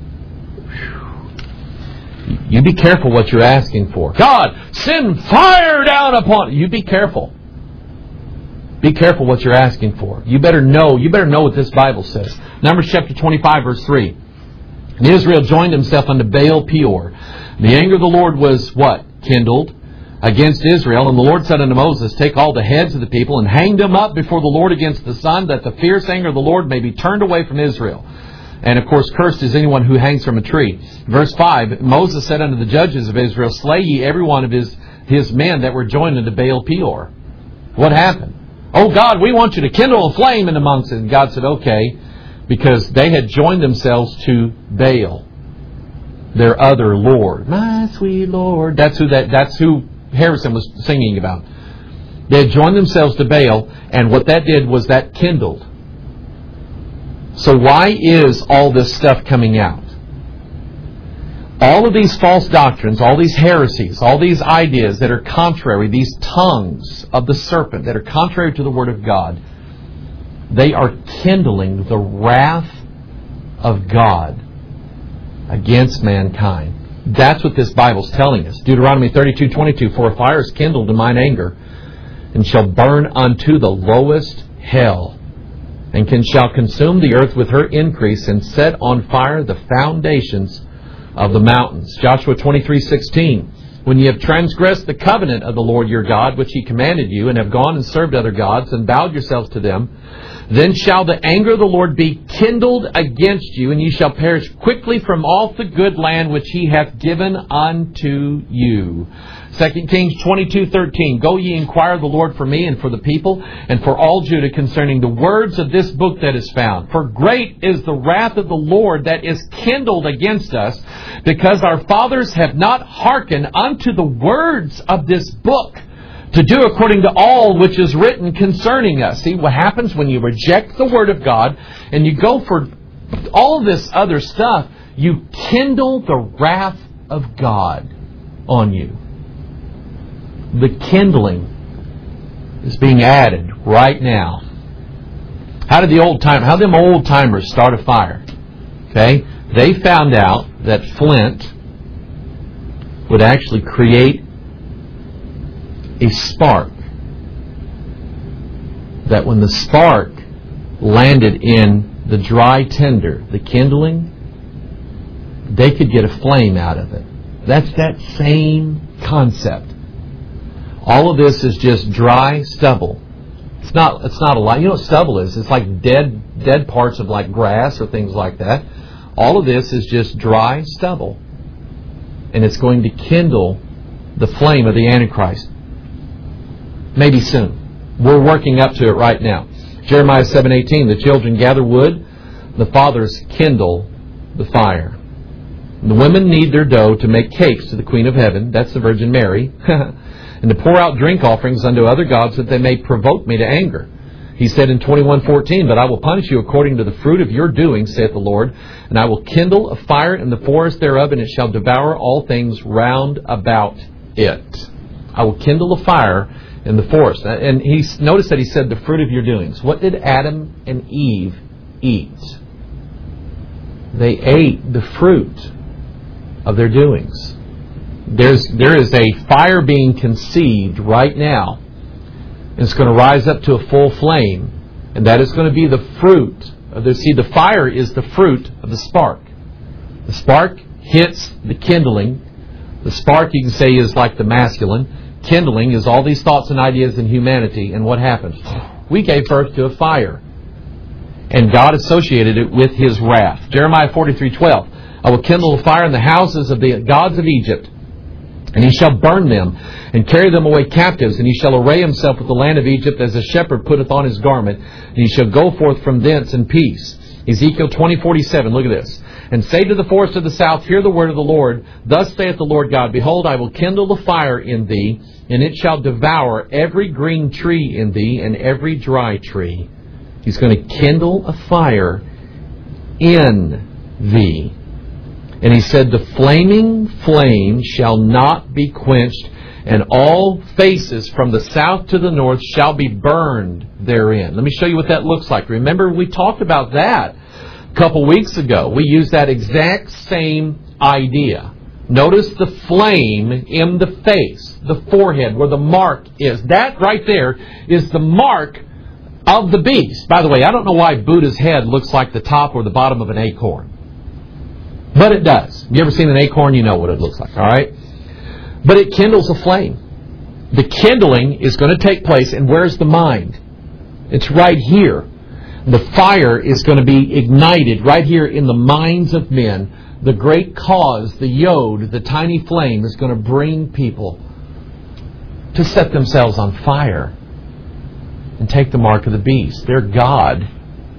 Speaker 1: You be careful what you're asking for. God, send fire down upon... You be careful. Be careful what you're asking for. You better know. You better know what this Bible says. Numbers chapter twenty-five, verse three. And Israel joined himself unto Baal Peor. The anger of the Lord was what? Kindled against Israel. And the Lord said unto Moses, take all the heads of the people and hang them up before the Lord against the sun, that the fierce anger of the Lord may be turned away from Israel. And of course, cursed is anyone who hangs from a tree. Verse five, Moses said unto the judges of Israel, slay ye every one of his, his men that were joined unto Baal Peor. What happened? Oh God, we want you to kindle a flame in amongst it. And God said, okay, because they had joined themselves to Baal, their other Lord. My sweet Lord. That's who that that's who Harrison was singing about. They had joined themselves to Baal, and what that did was that kindled. So why is all this stuff coming out? All of these false doctrines, all these heresies, all these ideas that are contrary, these tongues of the serpent that are contrary to the Word of God, they are kindling the wrath of God against mankind. That's what this Bible's telling us. Deuteronomy thirty-two twenty-two, for a fire is kindled in mine anger, and shall burn unto the lowest hell, and can shall consume the earth with her increase, and set on fire the foundations of the mountains. Joshua twenty-three sixteen, when ye have transgressed the covenant of the Lord your God, which He commanded you, and have gone and served other gods, and bowed yourselves to them, then shall the anger of the Lord be kindled against you, and ye shall perish quickly from off the good land which He hath given unto you. Second Kings twenty-two thirteen, go ye inquire of the Lord for me and for the people and for all Judah concerning the words of this book that is found. For great is the wrath of the Lord that is kindled against us, because our fathers have not hearkened unto the words of this book, to do according to all which is written concerning us. See what happens when you reject the Word of God and you go for all this other stuff. You kindle the wrath of God on you. The kindling is being added right now. How did the old time? How did them old timers start a fire? Okay, they found out that flint would actually create a spark, that when the spark landed in the dry tinder, the kindling, they could get a flame out of it. That's that same concept. All of this is just dry stubble. It's not it's not a lot. You know what stubble is? It's like dead dead parts of like grass or things like that. All of this is just dry stubble. And it's going to kindle the flame of the Antichrist. Maybe soon. We're working up to it right now. Jeremiah seven eighteen, the children gather wood, the fathers kindle the fire. And the women knead their dough to make cakes to the Queen of Heaven. That's the Virgin Mary. and to pour out drink offerings unto other gods, that they may provoke me to anger. He said in twenty-one fourteen, But I will punish you according to the fruit of your doing, saith the Lord, and I will kindle a fire in the forest thereof, and it shall devour all things round about it. I will kindle a fire in the forest. And he notice that he said the fruit of your doings. What did Adam and Eve eat? They ate the fruit of their doings. There's, there is a fire being conceived right now. It's going to rise up to a full flame, and that is going to be the fruit of the, see, the fire is the fruit of the spark. The spark hits the kindling. The spark, you can say, is like the masculine. Kindling is all these thoughts and ideas in humanity, and what happens? We gave birth to a fire, and God associated it with His wrath. Jeremiah forty-three twelve, I will kindle a fire in the houses of the gods of Egypt, and he shall burn them, and carry them away captives, and he shall array himself with the land of Egypt as a shepherd putteth on his garment, and he shall go forth from thence in peace. Ezekiel twenty forty-seven, look at this. And say to the forest of the south, Hear the word of the Lord. Thus saith the Lord God, Behold, I will kindle a fire in thee, and it shall devour every green tree in thee, and every dry tree. He's going to kindle a fire in thee. And he said, The flaming flame shall not be quenched, and all faces from the south to the north shall be burned therein. Let me show you what that looks like. Remember, we talked about that a couple weeks ago. We used that exact same idea. Notice the flame in the face, the forehead, where the mark is. That right there is the mark of the beast. By the way, I don't know why Buddha's head looks like the top or the bottom of an acorn. But it does. Have you ever seen an acorn? You know what it looks like, all right? But it kindles a flame. The kindling is going to take place, and where's the mind? It's right here. The fire is going to be ignited right here in the minds of men. The great cause, the yod, the tiny flame, is going to bring people to set themselves on fire and take the mark of the beast. Their God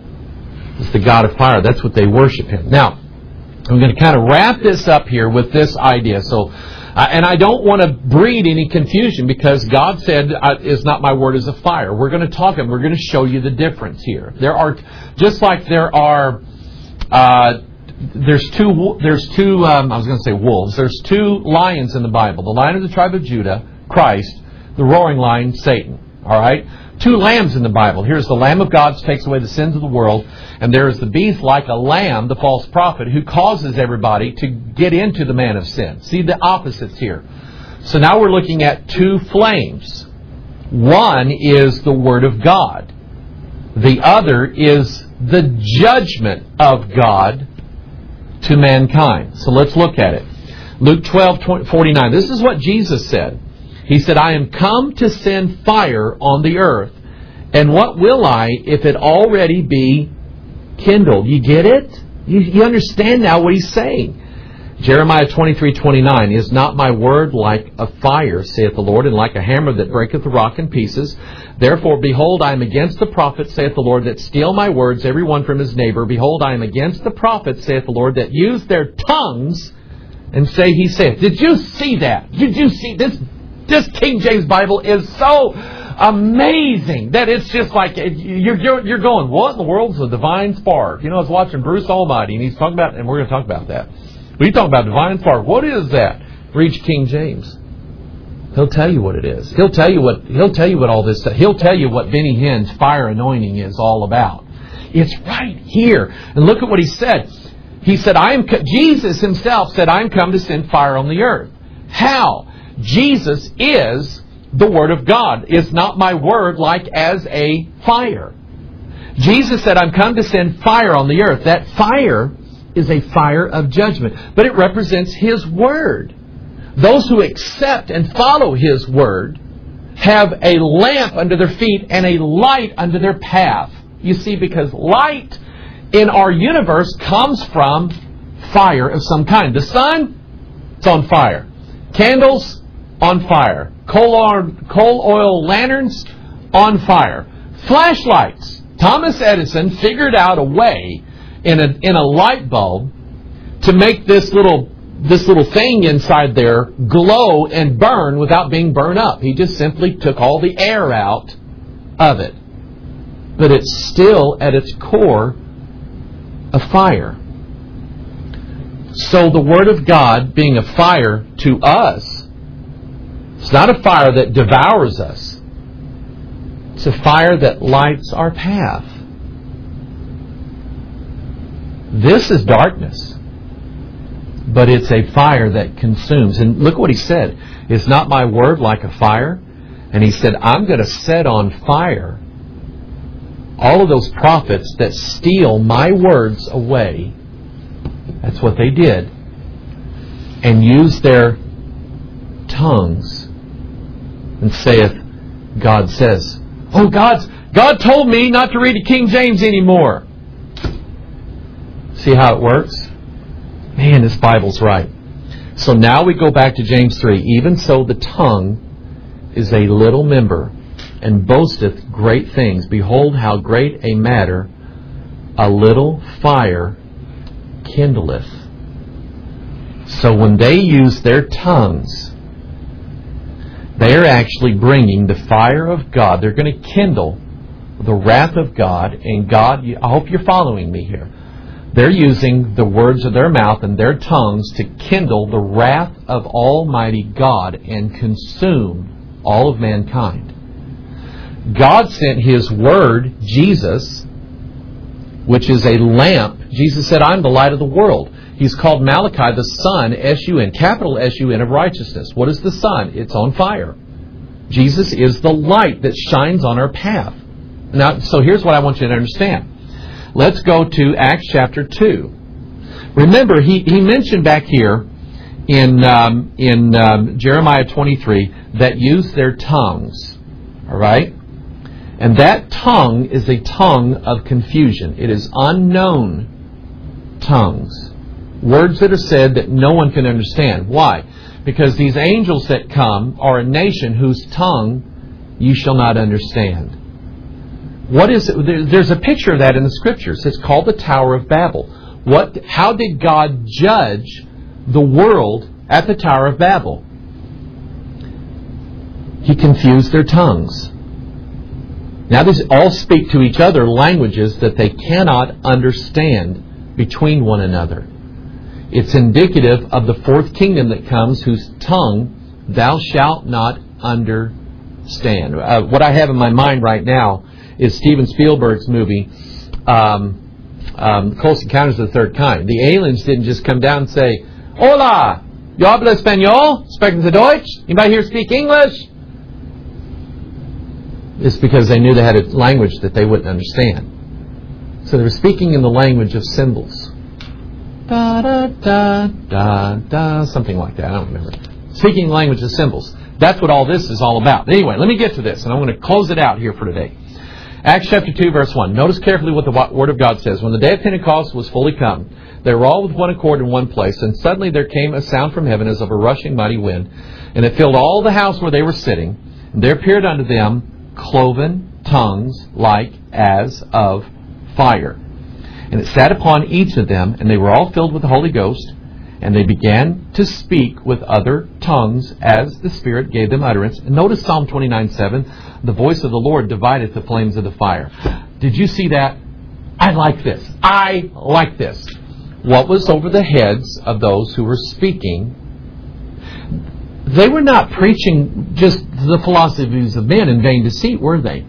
Speaker 1: is the God of fire. That's what they worship Him. Now, I'm going to kind of wrap this up here with this idea. So, uh, and I don't want to breed any confusion, because God said, uh, "Is not my word as a fire." We're going to talk and we're going to show you the difference here. There are, just like there are, uh, there's two. There's two. Um, I was going to say wolves. There's two lions in the Bible: the lion of the tribe of Judah, Christ; the roaring lion, Satan. All right. Two lambs in the Bible. Here's the Lamb of God, who takes away the sins of the world. And there is the beast like a lamb, the false prophet, who causes everybody to get into the man of sin. See the opposites here. So now we're looking at two flames. One is the Word of God. The other is the judgment of God to mankind. So let's look at it. Luke twelve forty-nine. This is what Jesus said. He said, I am come to send fire on the earth. And what will I if it already be kindled? You get it? You, you understand now what he's saying. Jeremiah twenty-three twenty-nine. Is not my word like a fire, saith the Lord, and like a hammer that breaketh the rock in pieces? Therefore, behold, I am against the prophets, saith the Lord, that steal my words, every one from his neighbor. Behold, I am against the prophets, saith the Lord, that use their tongues and say, He saith. Did you see that? Did you see this? This King James Bible is so amazing that it's just like you're, you're you're going, what in the world is a divine spark? You know, I was watching Bruce Almighty, and he's talking about, and we're going to talk about that. We talk about divine spark. What is that? Read King James. He'll tell you what it is. He'll tell you what he'll tell you what all this. He'll tell you what Benny Hinn's fire anointing is all about. It's right here. And look at what he said. He said, "I am." Jesus Himself said, "I am come to send fire on the earth." How? Jesus is the Word of God. Is not my word like as a fire? Jesus said, I'm come to send fire on the earth. That fire is a fire of judgment, but it represents His Word. Those who accept and follow His Word have a lamp under their feet and a light under their path. You see, because light in our universe comes from fire of some kind. The sun, it's on fire. Candles, on fire. Coal oil, coal oil lanterns, on fire. Flashlights. Thomas Edison figured out a way in a, in a light bulb to make this little this little thing inside there glow and burn without being burned up. He just simply took all the air out of it. But it's still, at its core, a fire. So the Word of God being a fire to us, it's not a fire that devours us. It's a fire that lights our path. This is darkness, but it's a fire that consumes. And look what he said. Is not my word like a fire? And he said, I'm going to set on fire all of those prophets that steal my words away. That's what they did. And use their tongues. And saith, God says, oh, God's, God told me not to read the King James anymore. See how it works? Man, this Bible's right. So now we go back to James three. Even so the tongue is a little member, and boasteth great things. Behold, how great a matter a little fire kindleth. So when they use their tongues, they are actually bringing the fire of God. They're going to kindle the wrath of God. And God, I hope you're following me here. They're using the words of their mouth and their tongues to kindle the wrath of Almighty God and consume all of mankind. God sent His Word, Jesus, which is a lamp. Jesus said, I'm the light of the world. He's called Malachi the Son, S U N, capital S U N of righteousness. What is the sun? It's on fire. Jesus is the light that shines on our path. Now, so here's what I want you to understand. Let's go to Acts chapter two. Remember, he, he mentioned back here in um, in um, Jeremiah twenty-three that use their tongues. All right? And that tongue is a tongue of confusion. It is unknown tongues. Words that are said that no one can understand. Why? Because these angels that come are a nation whose tongue you shall not understand. What is it? There's a picture of that in the Scriptures. It's called the Tower of Babel. What? How did God judge the world at the Tower of Babel? He confused their tongues. Now these all speak to each other languages that they cannot understand between one another. It's indicative of the fourth kingdom that comes, whose tongue thou shalt not understand. Uh, what I have in my mind right now is Steven Spielberg's movie, um, um, Close Encounters of the Third Kind. The aliens didn't just come down and say, Hola, yo habla español? Sprechen Sie Deutsch? Anybody here speak English? It's because they knew they had a language that they wouldn't understand. So they were speaking in the language of symbols. Da da da da da, something like that. I don't remember. Speaking language of symbols. That's what all this is all about. Anyway, let me get to this, and I'm going to close it out here for today. Acts chapter two, verse one. Notice carefully what the Word of God says. When the day of Pentecost was fully come, they were all with one accord in one place, and suddenly there came a sound from heaven as of a rushing mighty wind, and it filled all the house where they were sitting. And there appeared unto them cloven tongues like as of fire. And it sat upon each of them, and they were all filled with the Holy Ghost, and they began to speak with other tongues as the Spirit gave them utterance. And notice Psalm twenty-nine seven, the voice of the Lord divideth the flames of the fire. Did you see that? I like this. I like this. What was over the heads of those who were speaking? They were not preaching just the philosophies of men in vain deceit, were they?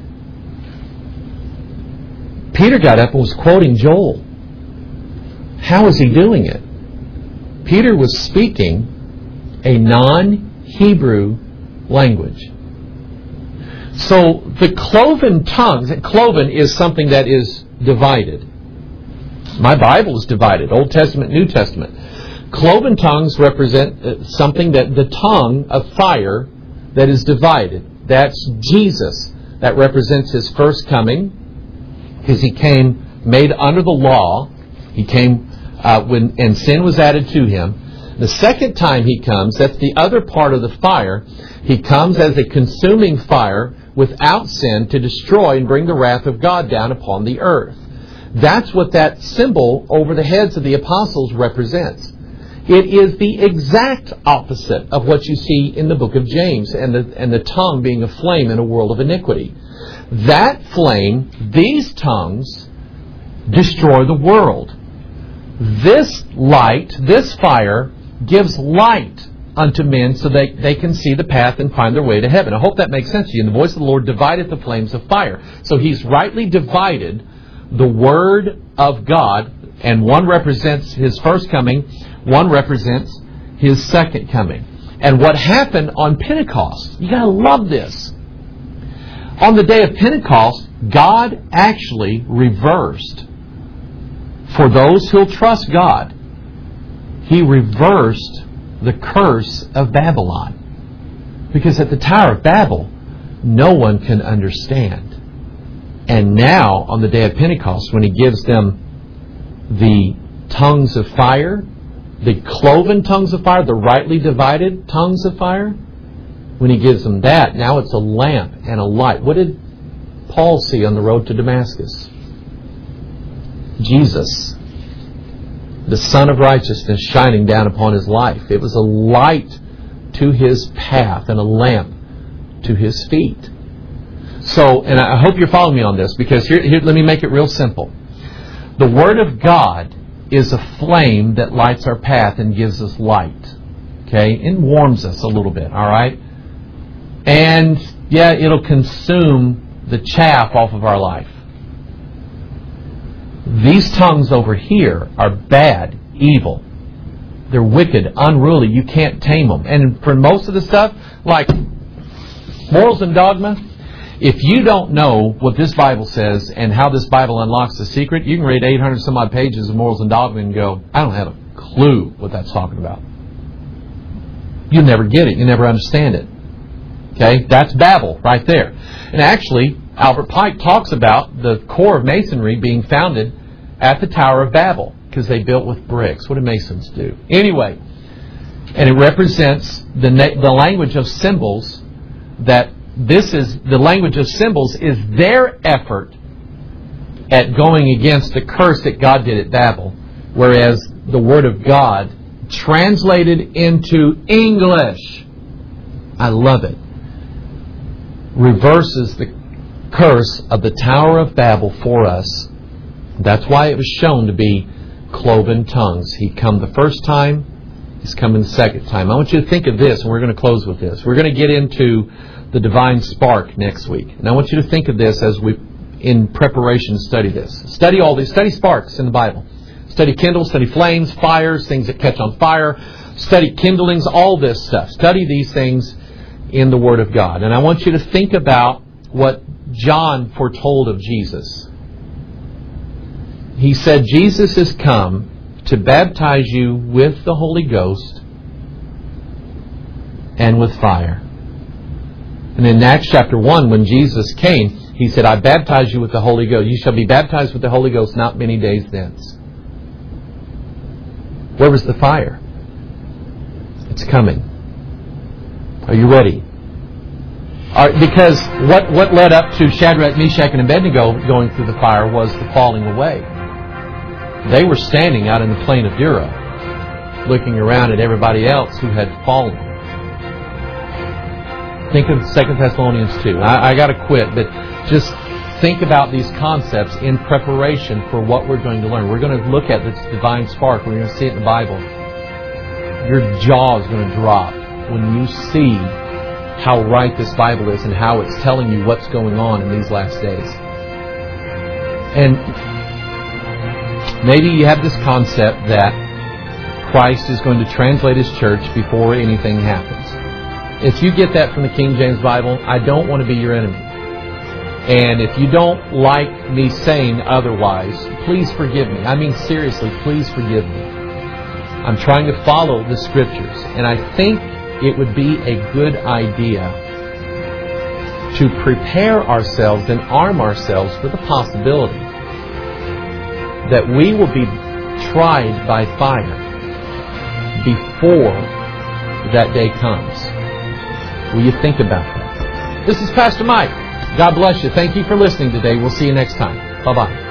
Speaker 1: Peter got up and was quoting Joel. How was he doing it? Peter was speaking a non-Hebrew language. So the cloven tongues, cloven is something that is divided. My Bible is divided, Old Testament, New Testament. Cloven tongues represent something that the tongue of fire that is divided. That's Jesus. That represents His first coming. Because He came made under the law. He came uh, when and sin was added to Him. The second time He comes, that's the other part of the fire. He comes as a consuming fire without sin to destroy and bring the wrath of God down upon the earth. That's what that symbol over the heads of the apostles represents. It is the exact opposite of what you see in the book of James and the, and the tongue being a flame in a world of iniquity. That flame, these tongues, destroy the world. This light, this fire, gives light unto men so they, they can see the path and find their way to heaven. I hope that makes sense to you. And the voice of the Lord divided the flames of fire. So He's rightly divided the Word of God, and one represents His first coming, one represents His second coming. And what happened on Pentecost, you gotta love this. On the day of Pentecost, God actually reversed, for those who'll trust God, He reversed the curse of Babylon. Because at the Tower of Babel, no one can understand. And now, on the day of Pentecost, when He gives them the tongues of fire, the cloven tongues of fire, the rightly divided tongues of fire, when He gives them that, now it's a lamp and a light. What did Paul see on the road to Damascus? Jesus, the Son of Righteousness, shining down upon his life. It was a light to his path and a lamp to his feet. So, and I hope you're following me on this, because here, here, let me make it real simple. The Word of God is a flame that lights our path and gives us light. Okay? And warms us a little bit, all right? And, yeah, it'll consume the chaff off of our life. These tongues over here are bad, evil. They're wicked, unruly. You can't tame them. And for most of the stuff, like morals and dogma, if you don't know what this Bible says and how this Bible unlocks the secret, you can read eight hundred some odd pages of morals and dogma and go, I don't have a clue what that's talking about. You'll never get it. You'll never understand it. Okay? That's Babel right there. And actually, Albert Pike talks about the core of Masonry being founded at the Tower of Babel, because they built with bricks. What do Masons do? Anyway, and it represents the na- the language of symbols. That this is the language of symbols is their effort at going against the curse that God did at Babel, whereas the Word of God translated into English, I love it, reverses the curse of the Tower of Babel for us. That's why it was shown to be cloven tongues. He come the first time, He's coming the second time. I want you to think of this, and we're going to close with this. We're going to get into the divine spark next week. And I want you to think of this as we, in preparation, study this. Study all these. Study sparks in the Bible. Study kindles, study flames, fires, things that catch on fire. Study kindlings, all this stuff. Study these things in the Word of God. And I want you to think about what John foretold of Jesus. He said, Jesus is come to baptize you with the Holy Ghost and with fire. And in Acts chapter one, when Jesus came, He said, I baptize you with the Holy Ghost. You shall be baptized with the Holy Ghost not many days thence. Where was the fire? It's coming. Are you ready? All right, because what, what led up to Shadrach, Meshach, and Abednego going through the fire was the falling away. They were standing out in the plain of Dura, looking around at everybody else who had fallen. Think of Second Thessalonians two. I, I got to quit, but just think about these concepts in preparation for what we're going to learn. We're going to look at this divine spark. We're going to see it in the Bible. Your jaw is going to drop when you see how right this Bible is and how it's telling you what's going on in these last days. And maybe you have this concept that Christ is going to translate His church before anything happens. If you get that from the King James Bible, I don't want to be your enemy. And if you don't like me saying otherwise, please forgive me. I mean, seriously, please forgive me. I'm trying to follow the Scriptures. And I think it would be a good idea to prepare ourselves and arm ourselves for the possibility that we will be tried by fire before that day comes. Will you think about that? This is Pastor Mike. God bless you. Thank you for listening today. We'll see you next time. Bye-bye.